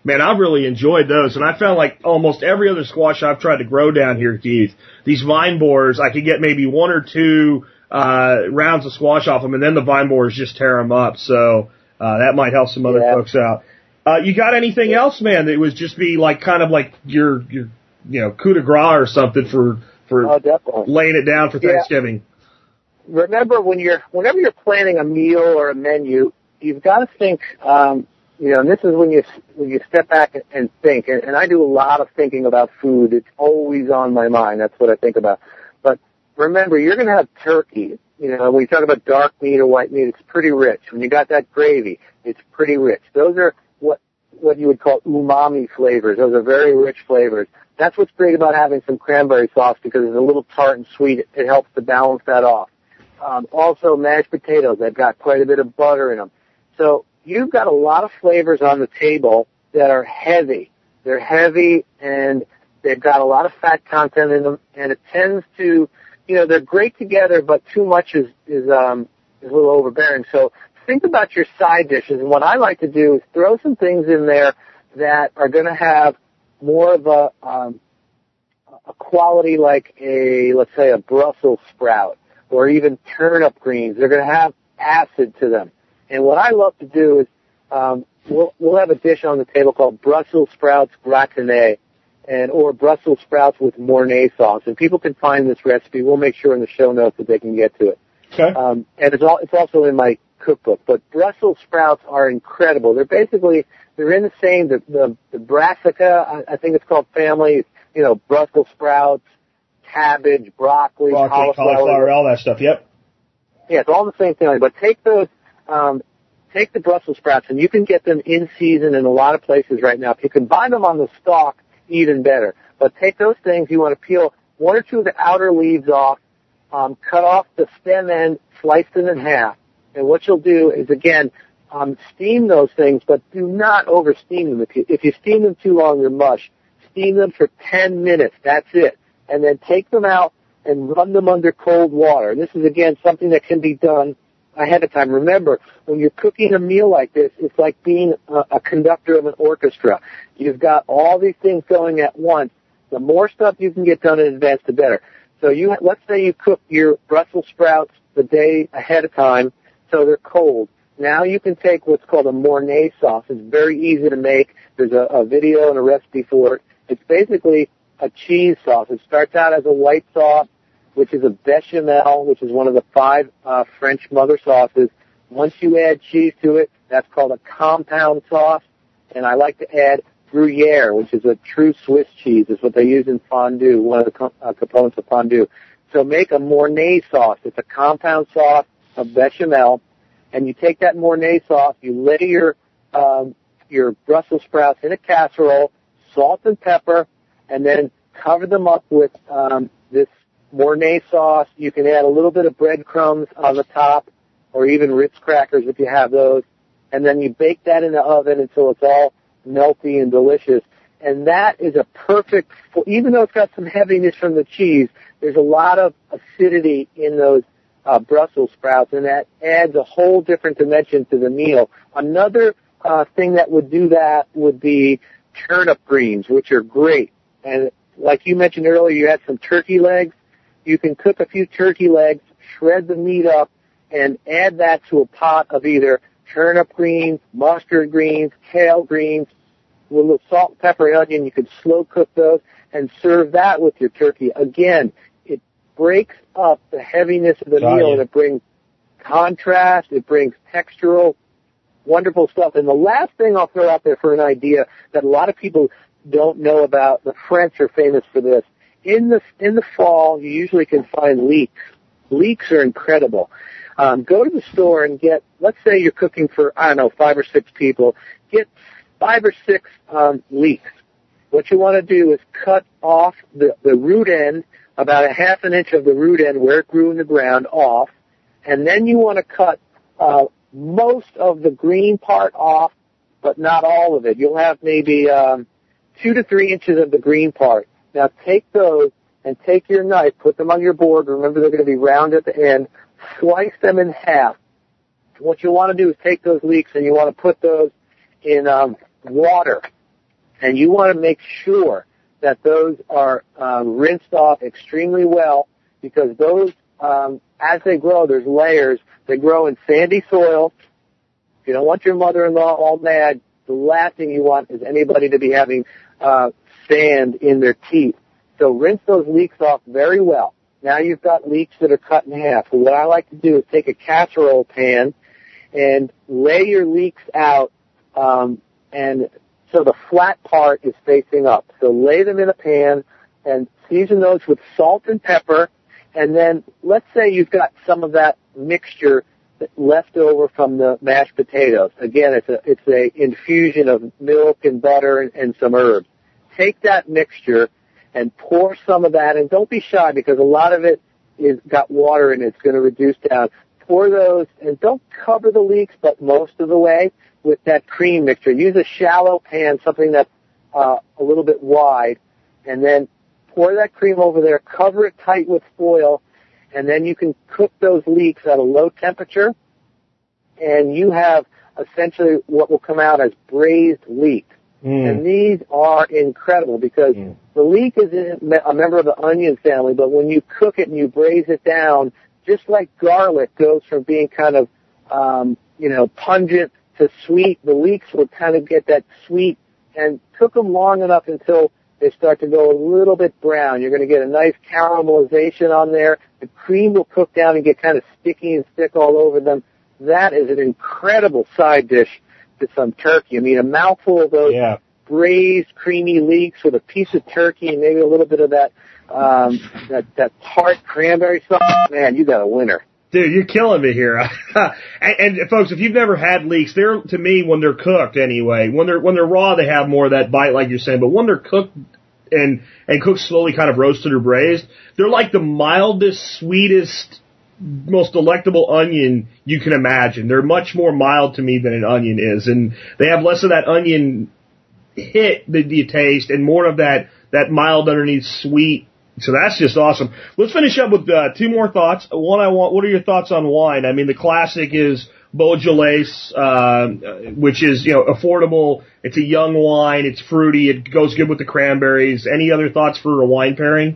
Man, I've really enjoyed those, and I found like almost every other squash I've tried to grow down here, Keith, these vine borers, I could get maybe one or two uh rounds of squash off them, and then the vine borers just tear them up. So uh that might help some other yeah. folks out. Uh You got anything else, man, that would just be like kind of like your, your you know, coup de grace or something for, for oh, definitely. laying it down for Thanksgiving? Yeah. Remember, when you're whenever you're planning a meal or a menu, you've got to think, um, you know, and this is when you when you step back and think, and, and I do a lot of thinking about food. It's always on my mind. That's what I think about. But remember, you're going to have turkey. You know, when you talk about dark meat or white meat, it's pretty rich. When you got that gravy, it's pretty rich. Those are what what you would call umami flavors. Those are very rich flavors. That's what's great about having some cranberry sauce, because it's a little tart and sweet. It, it helps to balance that off. Um, also, mashed potatoes. They've got quite a bit of butter in them. So you've got a lot of flavors on the table that are heavy. They're heavy, and they've got a lot of fat content in them, and it tends to, you know, they're great together, but too much is, is, um, is a little overbearing. So think about your side dishes, and what I like to do is throw some things in there that are going to have more of a, um, a quality like a, let's say, a Brussels sprout or even turnip greens. They're going to have acid to them. And what I love to do is um, we'll, we'll have a dish on the table called Brussels sprouts gratinés, and or Brussels sprouts with Mornay sauce. And people can find this recipe. We'll make sure in the show notes that they can get to it. Okay. Um, and it's all it's also in my cookbook. But Brussels sprouts are incredible. They're basically they're in the same the the, the brassica, I, I think it's called family. You know, Brussels sprouts, cabbage, broccoli, Broccoli, cauliflower, cauliflower, all that stuff. Yep. Yeah, it's all the same thing. But take those. Um, take the Brussels sprouts, and you can get them in season in a lot of places right now. If you can buy them on the stalk, even better. But take those things, you want to peel one or two of the outer leaves off, um, cut off the stem end, slice them in half. And what you'll do is, again, um, steam those things, but do not over steam them. If you, if you steam them too long, they're mush. Steam them for ten minutes. That's it. And then take them out and run them under cold water. This is, again, something that can be done ahead of time. Remember, when you're cooking a meal like this, it's like being a, a conductor of an orchestra. You've got all these things going at once. The more stuff you can get done in advance, the better. So you, let's say you cook your Brussels sprouts the day ahead of time, so they're cold. Now you can take what's called a Mornay sauce. It's very easy to make. There's a, a video and a recipe for it. It's basically a cheese sauce. It starts out as a white sauce, which is a bechamel, which is one of the five uh, French mother sauces. Once you add cheese to it, that's called a compound sauce. And I like to add Gruyere, which is a true Swiss cheese. It's what they use in fondue, one of the co- uh, components of fondue. So make a Mornay sauce. It's a compound sauce of bechamel. And you take that Mornay sauce, you lay your, um, your Brussels sprouts in a casserole, salt and pepper, and then cover them up with um, this Mornay sauce. You can add a little bit of breadcrumbs on the top, or even Ritz crackers if you have those. And then you bake that in the oven until it's all melty and delicious. And that is a perfect, even though it's got some heaviness from the cheese, there's a lot of acidity in those uh, Brussels sprouts, and that adds a whole different dimension to the meal. Another uh, thing that would do that would be turnip greens, which are great. And like you mentioned earlier, you had some turkey legs. You can cook a few turkey legs, shred the meat up, and add that to a pot of either turnip greens, mustard greens, kale greens, with a little salt, pepper, and onion. You could slow cook those and serve that with your turkey. Again, it breaks up the heaviness of the Got meal, you. and it brings contrast. It brings textural, wonderful stuff. And the last thing I'll throw out there for an idea that a lot of people don't know about, the French are famous for this. In the in the fall, you usually can find leeks. Leeks are incredible. Um, go to the store and get, let's say you're cooking for, I don't know, five or six people. Get five or six um, leeks. What you want to do is cut off the, the root end, about a half an inch of the root end where it grew in the ground off, and then you want to cut uh, most of the green part off, but not all of it. You'll have maybe um, two to three inches of the green part. Now take those and take your knife, put them on your board. Remember, they're going to be round at the end. Slice them in half. What you want to do is take those leeks and you want to put those in um, water. And you want to make sure that those are um, rinsed off extremely well, because those, um, as they grow, there's layers. They grow in sandy soil. If you don't want your mother-in-law all mad, the last thing you want is anybody to be having uh, sand in their teeth. So rinse those leeks off very well. Now you've got leeks that are cut in half. So what I like to do is take a casserole pan and lay your leeks out, um, and so the flat part is facing up. So lay them in a pan and season those with salt and pepper. And then let's say you've got some of that mixture left over from the mashed potatoes. Again, it's a it's a infusion of milk and butter and, and some herbs. Take that mixture and pour some of that, and don't be shy because a lot of it is got water in it. It's going to reduce down. Pour those, and don't cover the leeks, but most of the way with that cream mixture. Use a shallow pan, something that's uh, a little bit wide, and then pour that cream over there. Cover it tight with foil, and then you can cook those leeks at a low temperature, and you have essentially what will come out as braised leek. Mm. And these are incredible because mm. the leek is a member of the onion family, but when you cook it and you braise it down, just like garlic goes from being kind of, um, you know, pungent to sweet, the leeks will kind of get that sweet, and cook them long enough until they start to go a little bit brown. You're going to get a nice caramelization on there. The cream will cook down and get kind of sticky and stick all over them. That is an incredible side dish to some turkey. I mean, a mouthful of those yeah. braised, creamy leeks with a piece of turkey and maybe a little bit of that um, that that tart cranberry sauce. Man, you got a winner. Dude, you're killing me here. and, and folks, if you've never had leeks, they're, to me, when they're cooked anyway, when they're when they're raw, they have more of that bite, like you're saying. But when they're cooked and and cooked slowly, kind of roasted or braised, they're like the mildest, sweetest, most delectable onion you can imagine. They're much more mild to me than an onion is, and they have less of that onion hit that you taste and more of that that mild underneath sweet. So that's just awesome. Let's finish up with uh, two more thoughts. One, I want. What are your thoughts on wine? I mean, the classic is Beaujolais, uh, which is you know affordable. It's a young wine. It's fruity. It goes good with the cranberries. Any other thoughts for a wine pairing?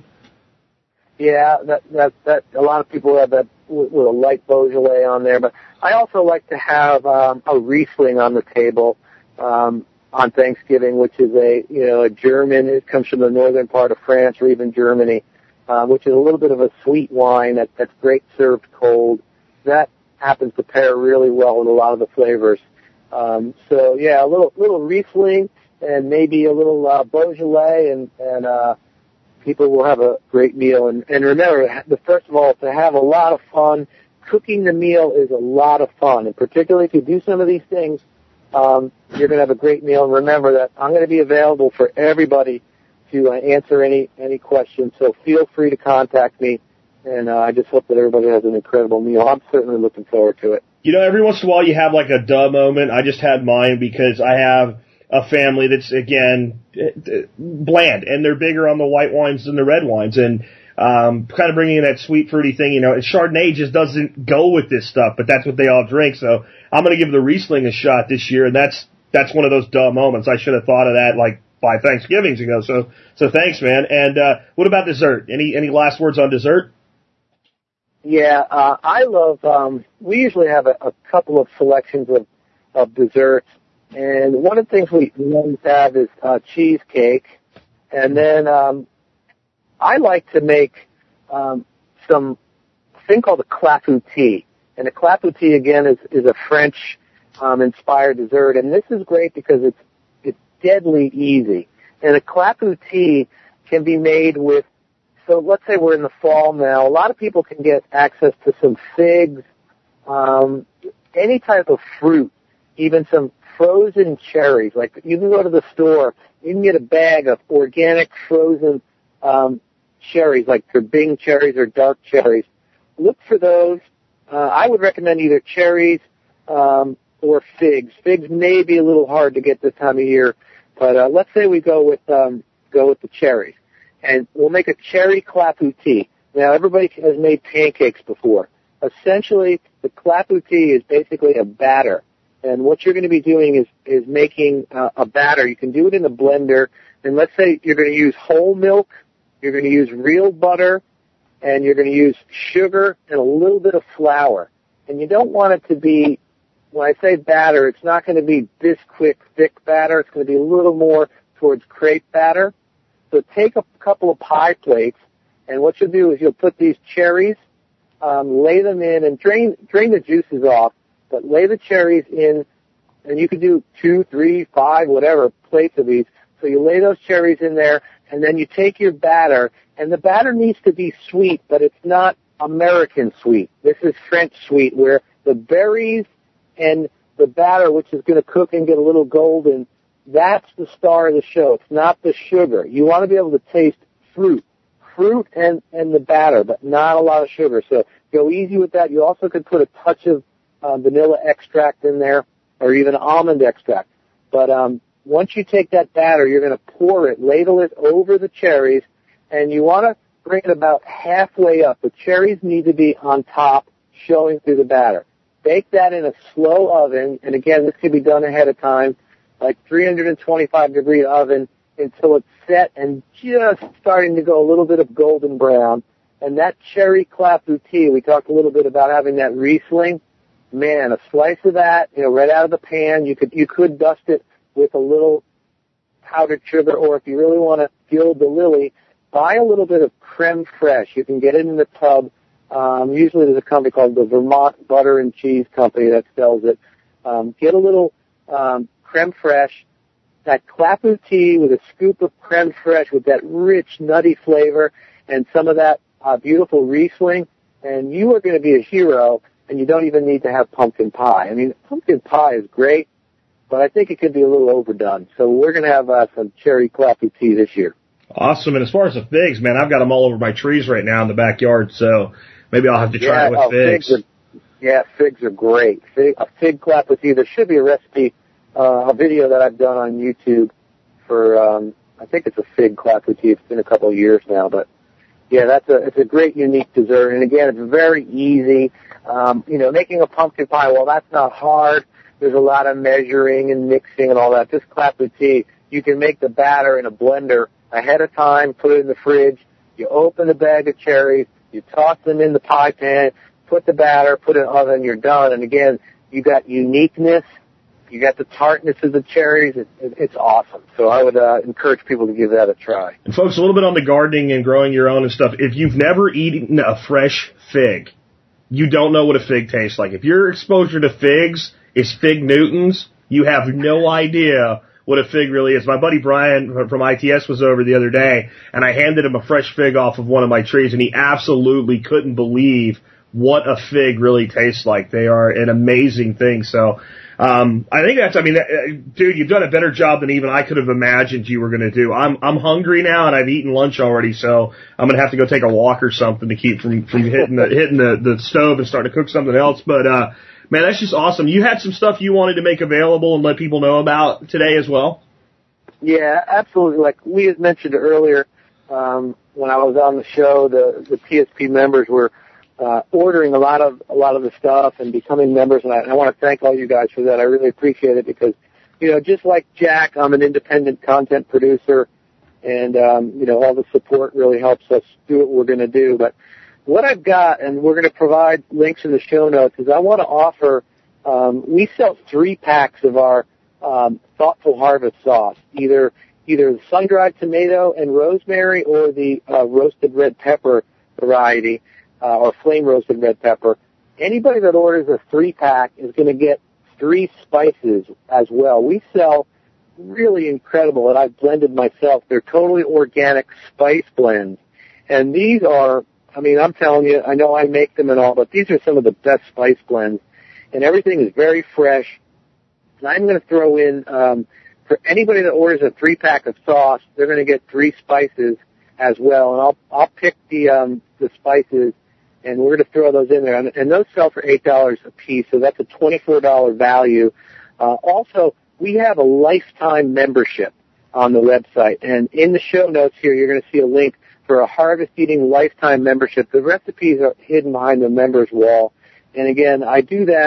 Yeah, that that that a lot of people have that with, with a light Beaujolais on there, but I also like to have um, a Riesling on the table um, on Thanksgiving, which is a you know a German. It comes from the northern part of France or even Germany, uh, which is a little bit of a sweet wine that that's great served cold. That happens to pair really well with a lot of the flavors. Um, so yeah, a little little Riesling and maybe a little uh, Beaujolais and and. Uh, People will have a great meal. And, and remember, the first of all, to have a lot of fun. Cooking the meal is a lot of fun. And particularly if you do some of these things, um, you're going to have a great meal. And remember that I'm going to be available for everybody to uh, answer any, any questions. So feel free to contact me. And uh, I just hope that everybody has an incredible meal. I'm certainly looking forward to it. You know, every once in a while you have like a duh moment. I just had mine because I have a family that's, again, bland, and they're bigger on the white wines than the red wines, and um, kind of bringing in that sweet, fruity thing. You know, and Chardonnay just doesn't go with this stuff, but that's what they all drink, so I'm going to give the Riesling a shot this year, and that's that's one of those duh moments. I should have thought of that, like, five Thanksgivings ago, so so thanks, man. And uh, what about dessert? Any any last words on dessert? Yeah, uh, I love, um, we usually have a, a couple of selections of, of desserts. And one of the things we always have is uh, cheesecake. And then um, I like to make um, some thing called a clafoutis. And a clafoutis, again, is, is a French-inspired um, dessert. And this is great because it's it's deadly easy. And a clafoutis can be made with, so let's say we're in the fall now. A lot of people can get access to some figs, um, any type of fruit, even some frozen cherries. Like you can go to the store, you can get a bag of organic frozen um, cherries, like they're Bing cherries or dark cherries. Look for those. Uh, I would recommend either cherries um, or figs. Figs may be a little hard to get this time of year, but uh, let's say we go with um, go with the cherries, and we'll make a cherry clafoutis. Now everybody has made pancakes before. Essentially, the clafoutis is basically a batter. And what you're going to be doing is, is making uh, a batter. You can do it in a blender. And let's say you're going to use whole milk, you're going to use real butter, and you're going to use sugar and a little bit of flour. And you don't want it to be, when I say batter, it's not going to be Bisquick thick batter. It's going to be a little more towards crepe batter. So take a couple of pie plates, and what you'll do is you'll put these cherries, um, lay them in, and drain drain the juices off, but lay the cherries in, and you can do two, three, five, whatever plates of these. So you lay those cherries in there, and then you take your batter, and the batter needs to be sweet, but it's not American sweet. This is French sweet, where the berries and the batter, which is going to cook and get a little golden, that's the star of the show. It's not the sugar. You want to be able to taste fruit, fruit and, and the batter, but not a lot of sugar. So go easy with that. You also could put a touch of uh, vanilla extract in there, or even almond extract. But um, once you take that batter, you're going to pour it, ladle it over the cherries, and you want to bring it about halfway up. The cherries need to be on top, showing through the batter. Bake that in a slow oven, and again, this can be done ahead of time, like three hundred twenty-five degree oven, until it's set and just starting to go a little bit of golden brown. And that cherry clafouti, we talked a little bit about having that Riesling. Man, a slice of that, you know, right out of the pan. You could you could dust it with a little powdered sugar, or if you really want to gild the lily, buy a little bit of creme fraiche. You can get it in the tub. Um, usually there's a company called the Vermont Butter and Cheese Company that sells it. Um, get a little um, creme fraiche, that clafouti with a scoop of creme fraiche with that rich, nutty flavor, and some of that uh, beautiful Riesling, and you are going to be a hero, and you don't even need to have pumpkin pie. I mean, pumpkin pie is great, but I think it could be a little overdone. So we're going to have uh, some cherry clafouti this year. Awesome. And as far as the figs, man, I've got them all over my trees right now in the backyard, so maybe I'll have to try yeah, it with oh, figs. figs are, yeah, figs are great. Fig, a fig clafouti. There should be a recipe, uh, a video that I've done on YouTube for, um, I think it's a fig clafouti. It's been a couple of years now, but yeah, that's a, it's a great, unique dessert. And again, it's very easy. Um, you know, making a pumpkin pie, well, that's not hard. There's a lot of measuring and mixing and all that. This clafouti, you can make the batter in a blender ahead of time, put it in the fridge. You open the bag of cherries, you toss them in the pie pan, put the batter, put it in the oven, you're done. And again, you got uniqueness, you got the tartness of the cherries. It, it, it's awesome. So I would uh, encourage people to give that a try. And folks, a little bit on the gardening and growing your own and stuff. If you've never eaten a fresh fig, you don't know what a fig tastes like. If your exposure to figs is Fig Newtons, you have no idea what a fig really is. My buddy Brian from I T S was over the other day, and I handed him a fresh fig off of one of my trees, and he absolutely couldn't believe what a fig really tastes like. They are an amazing thing. So um, I think that's, I mean, dude, you've done a better job than even I could have imagined you were going to do. I'm I'm hungry now, and I've eaten lunch already, so I'm going to have to go take a walk or something to keep from, from hitting the hitting the, the stove and starting to cook something else. But uh man, that's just awesome. You had some stuff you wanted to make available and let people know about today as well? Yeah, absolutely. Like we had mentioned earlier, um, when I was on the show, the, the P S P members were uh, ordering a lot of a lot of the stuff and becoming members, and I, I want to thank all you guys for that. I really appreciate it because, you know, just like Jack, I'm an independent content producer, and, um, you know, all the support really helps us do what we're going to do. But what I've got, and we're going to provide links in the show notes, is I want to offer, um, we sell three packs of our um, Thoughtful Harvest sauce, either either the sun-dried tomato and rosemary or the uh, roasted red pepper variety, uh, or flame-roasted red pepper. Anybody that orders a three-pack is going to get three spices as well. We sell really incredible, and I've blended myself. They're totally organic spice blends, and these are, I mean, I'm telling you, I know I make them and all, but these are some of the best spice blends, and everything is very fresh. And I'm going to throw in, um, for anybody that orders a three-pack of sauce, they're going to get three spices as well, and I'll I'll pick the um, the spices, and we're going to throw those in there, and, and those sell for eight dollars a piece, so that's a twenty-four dollars value. Uh, also, we have a lifetime membership on the website, and in the show notes here, you're going to see a link for a Harvest Eating lifetime membership. The recipes are hidden behind the members wall. And again, I do that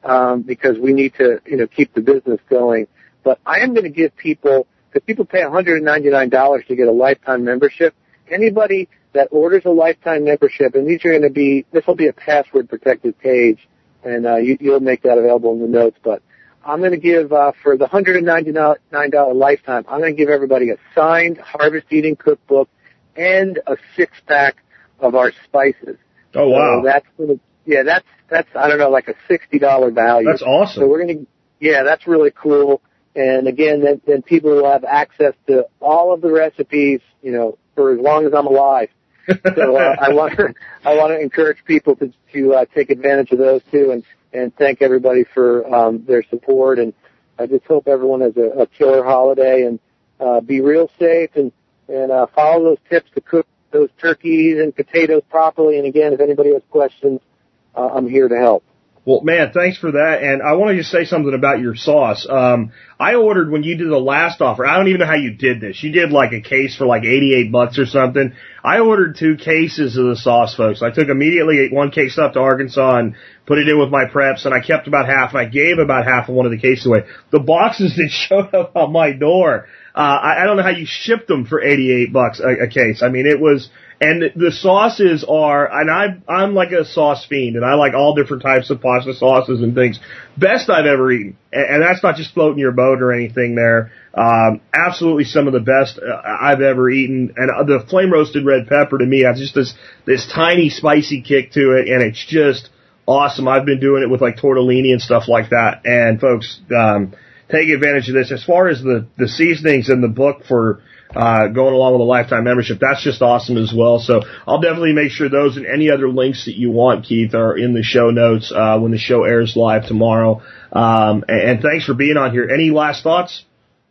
um, because we need to, you know, keep the business going. But I am going to give people, because people pay one hundred ninety-nine dollars to get a lifetime membership. Anybody that orders a lifetime membership, and these are going to be, this will be a password protected page, and uh, you, you'll make that available in the notes. But I'm going to give, uh, for the one hundred ninety-nine dollars lifetime, I'm going to give everybody a signed Harvest Eating Cookbook and a six-pack of our spices. Oh, wow. So that's gonna, yeah, that's, that's, I don't know, like a sixty dollars value. That's awesome. So we're going to, yeah, that's really cool. And again, then, then people will have access to all of the recipes, you know, for as long as I'm alive. So uh, I want to, I want to encourage people to, to uh, take advantage of those too, and, and thank everybody for um, their support. And I just hope everyone has a, a killer holiday, and uh, be real safe, and, and uh, follow those tips to cook those turkeys and potatoes properly. And again, if anybody has questions, uh, I'm here to help. Well, man, thanks for that. And I want to just say something about your sauce. Um, I ordered when you did the last offer. I don't even know how you did this. You did like a case for like eighty-eight bucks or something. I ordered two cases of the sauce, folks. I took immediately one case up to Arkansas and put it in with my preps, and I kept about half, and I gave about half of one of the cases away. The boxes that showed up on my door, uh, I, I don't know how you shipped them for eighty-eight bucks a, a case. I mean, it was, and the sauces are, and I, I'm like a sauce fiend, and I like all different types of pasta sauces and things. Best I've ever eaten. And, and that's not just floating your boat or anything there. Um, absolutely some of the best uh, I've ever eaten. And uh, the flame roasted red pepper to me has just this, this tiny spicy kick to it, and it's just awesome. I've been doing it with like tortellini and stuff like that. And folks, um, take advantage of this. As far as the, the seasonings in the book for uh, going along with a lifetime membership, that's just awesome as well. So I'll definitely make sure those and any other links that you want, Keith, are in the show notes uh, when the show airs live tomorrow. Um, and, and thanks for being on here. Any last thoughts?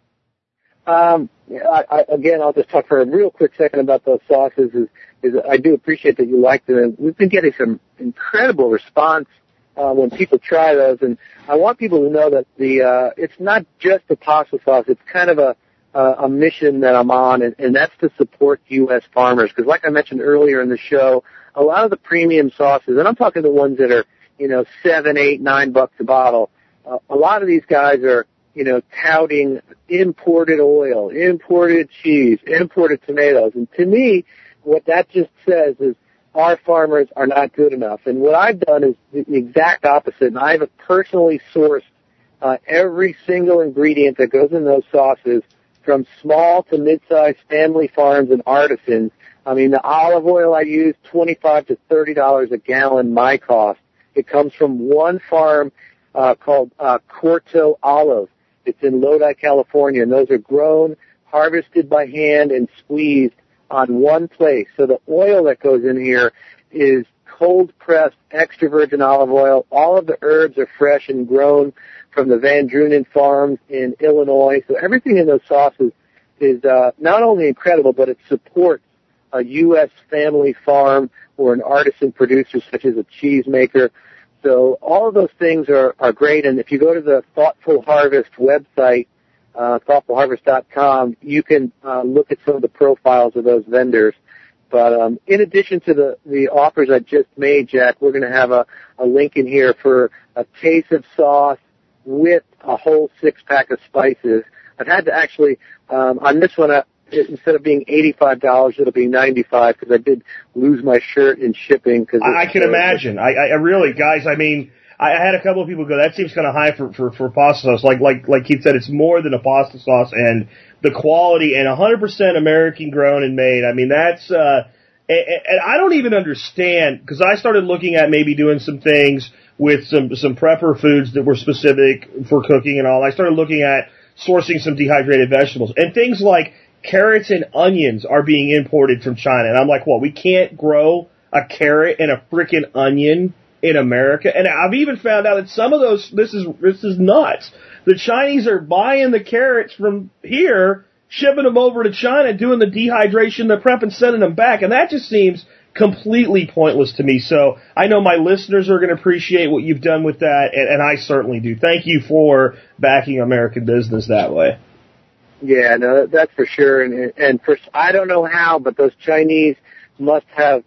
Um, I, I, again, I'll just talk for a real quick second about those sauces. Is, is I do appreciate that you like them. And we've been getting some incredible response uh, when people try those. And I want people to know that the uh, it's not just the pasta sauce. It's kind of a uh, a mission that I'm on, and, and that's to support U S farmers. Because like I mentioned earlier in the show, a lot of the premium sauces, and I'm talking the ones that are, you know, seven, eight, nine bucks a bottle, uh, a lot of these guys are, you know, touting imported oil, imported cheese, imported tomatoes. And to me, what that just says is our farmers are not good enough. And what I've done is the exact opposite. And I've personally sourced uh, every single ingredient that goes in those sauces from small to mid-sized family farms and artisans. I mean, the olive oil I use, twenty-five to thirty dollars a gallon, my cost. It comes from one farm uh, called uh, Corto Olive. It's in Lodi, California, and those are grown, harvested by hand, and squeezed on one place. So the oil that goes in here is cold-pressed extra virgin olive oil. All of the herbs are fresh and grown from the Van Drunen farms in Illinois. So everything in those sauces is uh, not only incredible, but it supports a U S family farm or an artisan producer such as a cheesemaker. So all of those things are, are great. And if you go to the Thoughtful Harvest website, uh, thoughtful harvest dot com, you can uh, look at some of the profiles of those vendors. But um, in addition to the, the offers I just made, Jack, we're going to have a, a link in here for a case of sauce with a whole six-pack of spices. I've had to actually, um, on this one, uh, instead of being eighty-five dollars, it'll be ninety-five dollars because I did lose my shirt in shipping. Cause I, I can imagine. I, I really, guys, I mean, I had a couple of people go, that seems kind of high for, for, for pasta sauce. Like, like, like Keith said, it's more than a pasta sauce, and the quality, and one hundred percent American grown and made. I mean, that's, uh, and, and I don't even understand, because I started looking at maybe doing some things with some, some prepper foods that were specific for cooking and all. I started looking at sourcing some dehydrated vegetables and things like carrots and onions are being imported from China. And I'm like, well, we can't grow a carrot and a frickin' onion in America. And I've even found out that some of those, this is, this is nuts. The Chinese are buying the carrots from here, shipping them over to China, doing the dehydration, the prep, and sending them back. And that just seems completely pointless to me. So I know my listeners are going to appreciate what you've done with that, and, and I certainly do. Thank you for backing American business that way. Yeah, no, that's for sure. And, and for, I don't know how, but those Chinese must have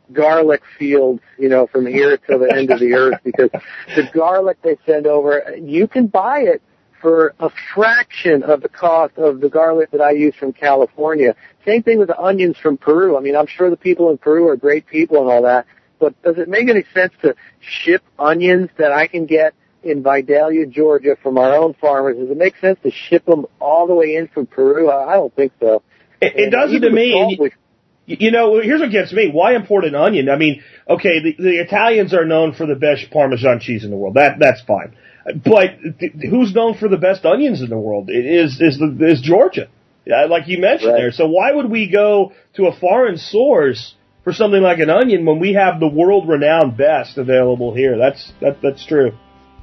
garlic fields, you know, from here to the end of the earth, because the garlic they send over, you can buy it for a fraction of the cost of the garlic that I use from California. Same thing with the onions from Peru. I mean, I'm sure the people in Peru are great people and all that, but does it make any sense to ship onions that I can get in Vidalia, Georgia from our own farmers? Does it make sense to ship them all the way in from Peru? I don't think so. It, it doesn't to me. And you, you know, here's what gets me. Why import an onion? I mean, okay, the, the Italians are known for the best Parmesan cheese in the world. That That's fine. But th- who's known for the best onions in the world? It is is the, is Georgia, yeah, like you mentioned right there. So why would we go to a foreign source for something like an onion when we have the world-renowned best available here? That's that, that's true.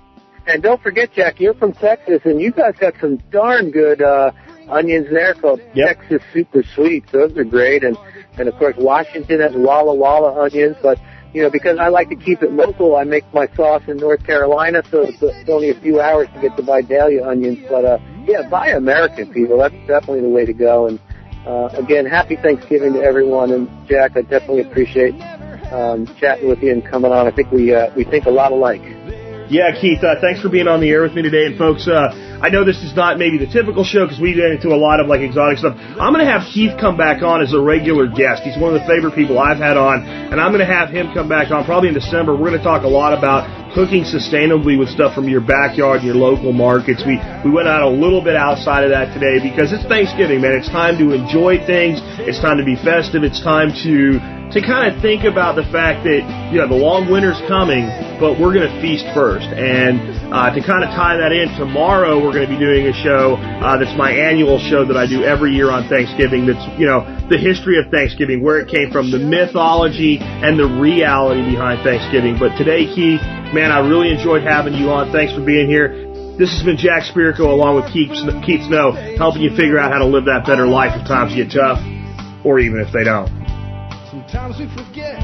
And don't forget, Jack, you're from Texas, and you guys got some darn good uh, onions there called yep. Texas Super Sweet. Those are great. And, and, of course, Washington has Walla Walla onions. But, you know, because I like to keep it local, I make my sauce in North Carolina, so it's, it's only a few hours to get the Vidalia onions. But, uh, yeah, buy American, people. That's definitely the way to go. And, uh, again, happy Thanksgiving to everyone. And, Jack, I definitely appreciate um, chatting with you and coming on. I think we uh, we think a lot alike. Yeah, Keith, uh, thanks for being on the air with me today. And, folks, uh, I know this is not maybe the typical show because we get into a lot of, like, exotic stuff. I'm going to have Keith come back on as a regular guest. He's one of the favorite people I've had on, and I'm going to have him come back on probably in December. We're going to talk a lot about cooking sustainably with stuff from your backyard and your local markets. We we went out a little bit outside of that today because it's Thanksgiving, man. It's time to enjoy things. It's time to be festive. It's time to to kind of think about the fact that, you know, the long winter's coming, but we're going to feast first. And uh, to kind of tie that in, tomorrow we're going to be doing a show uh, that's my annual show that I do every year on Thanksgiving. That's, you know, the history of Thanksgiving, where it came from, the mythology and the reality behind Thanksgiving. But today, Keith, man, I really enjoyed having you on. Thanks for being here. This has been Jack Spirko along with Keith, Keith Snow, helping you figure out how to live that better life if times get tough, or even if they don't. Sometimes we forget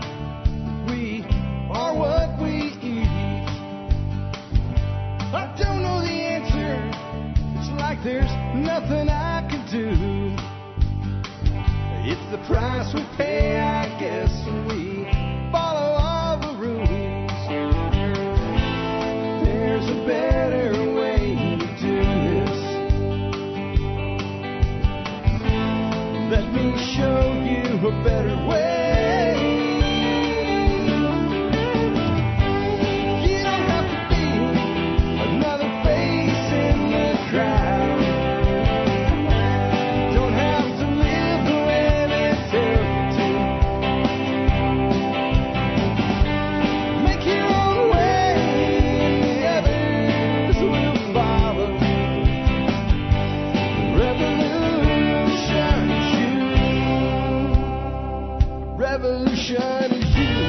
we are what we eat. I don't know the answer. It's like there's nothing I can do. It's the price we pay, I guess, when we follow all the rules. There's a better way to do this. Let me show you a better way. You don't have to be another face in the crowd. Don't have to live the way they tell you to. Make your own way, and the others will follow. Revolution is you. Revolution is you.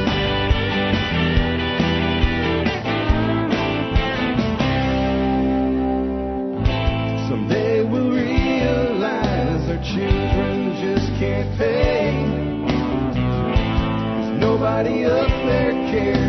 Someday we'll realize our children just can't pay. There's nobody up there cares.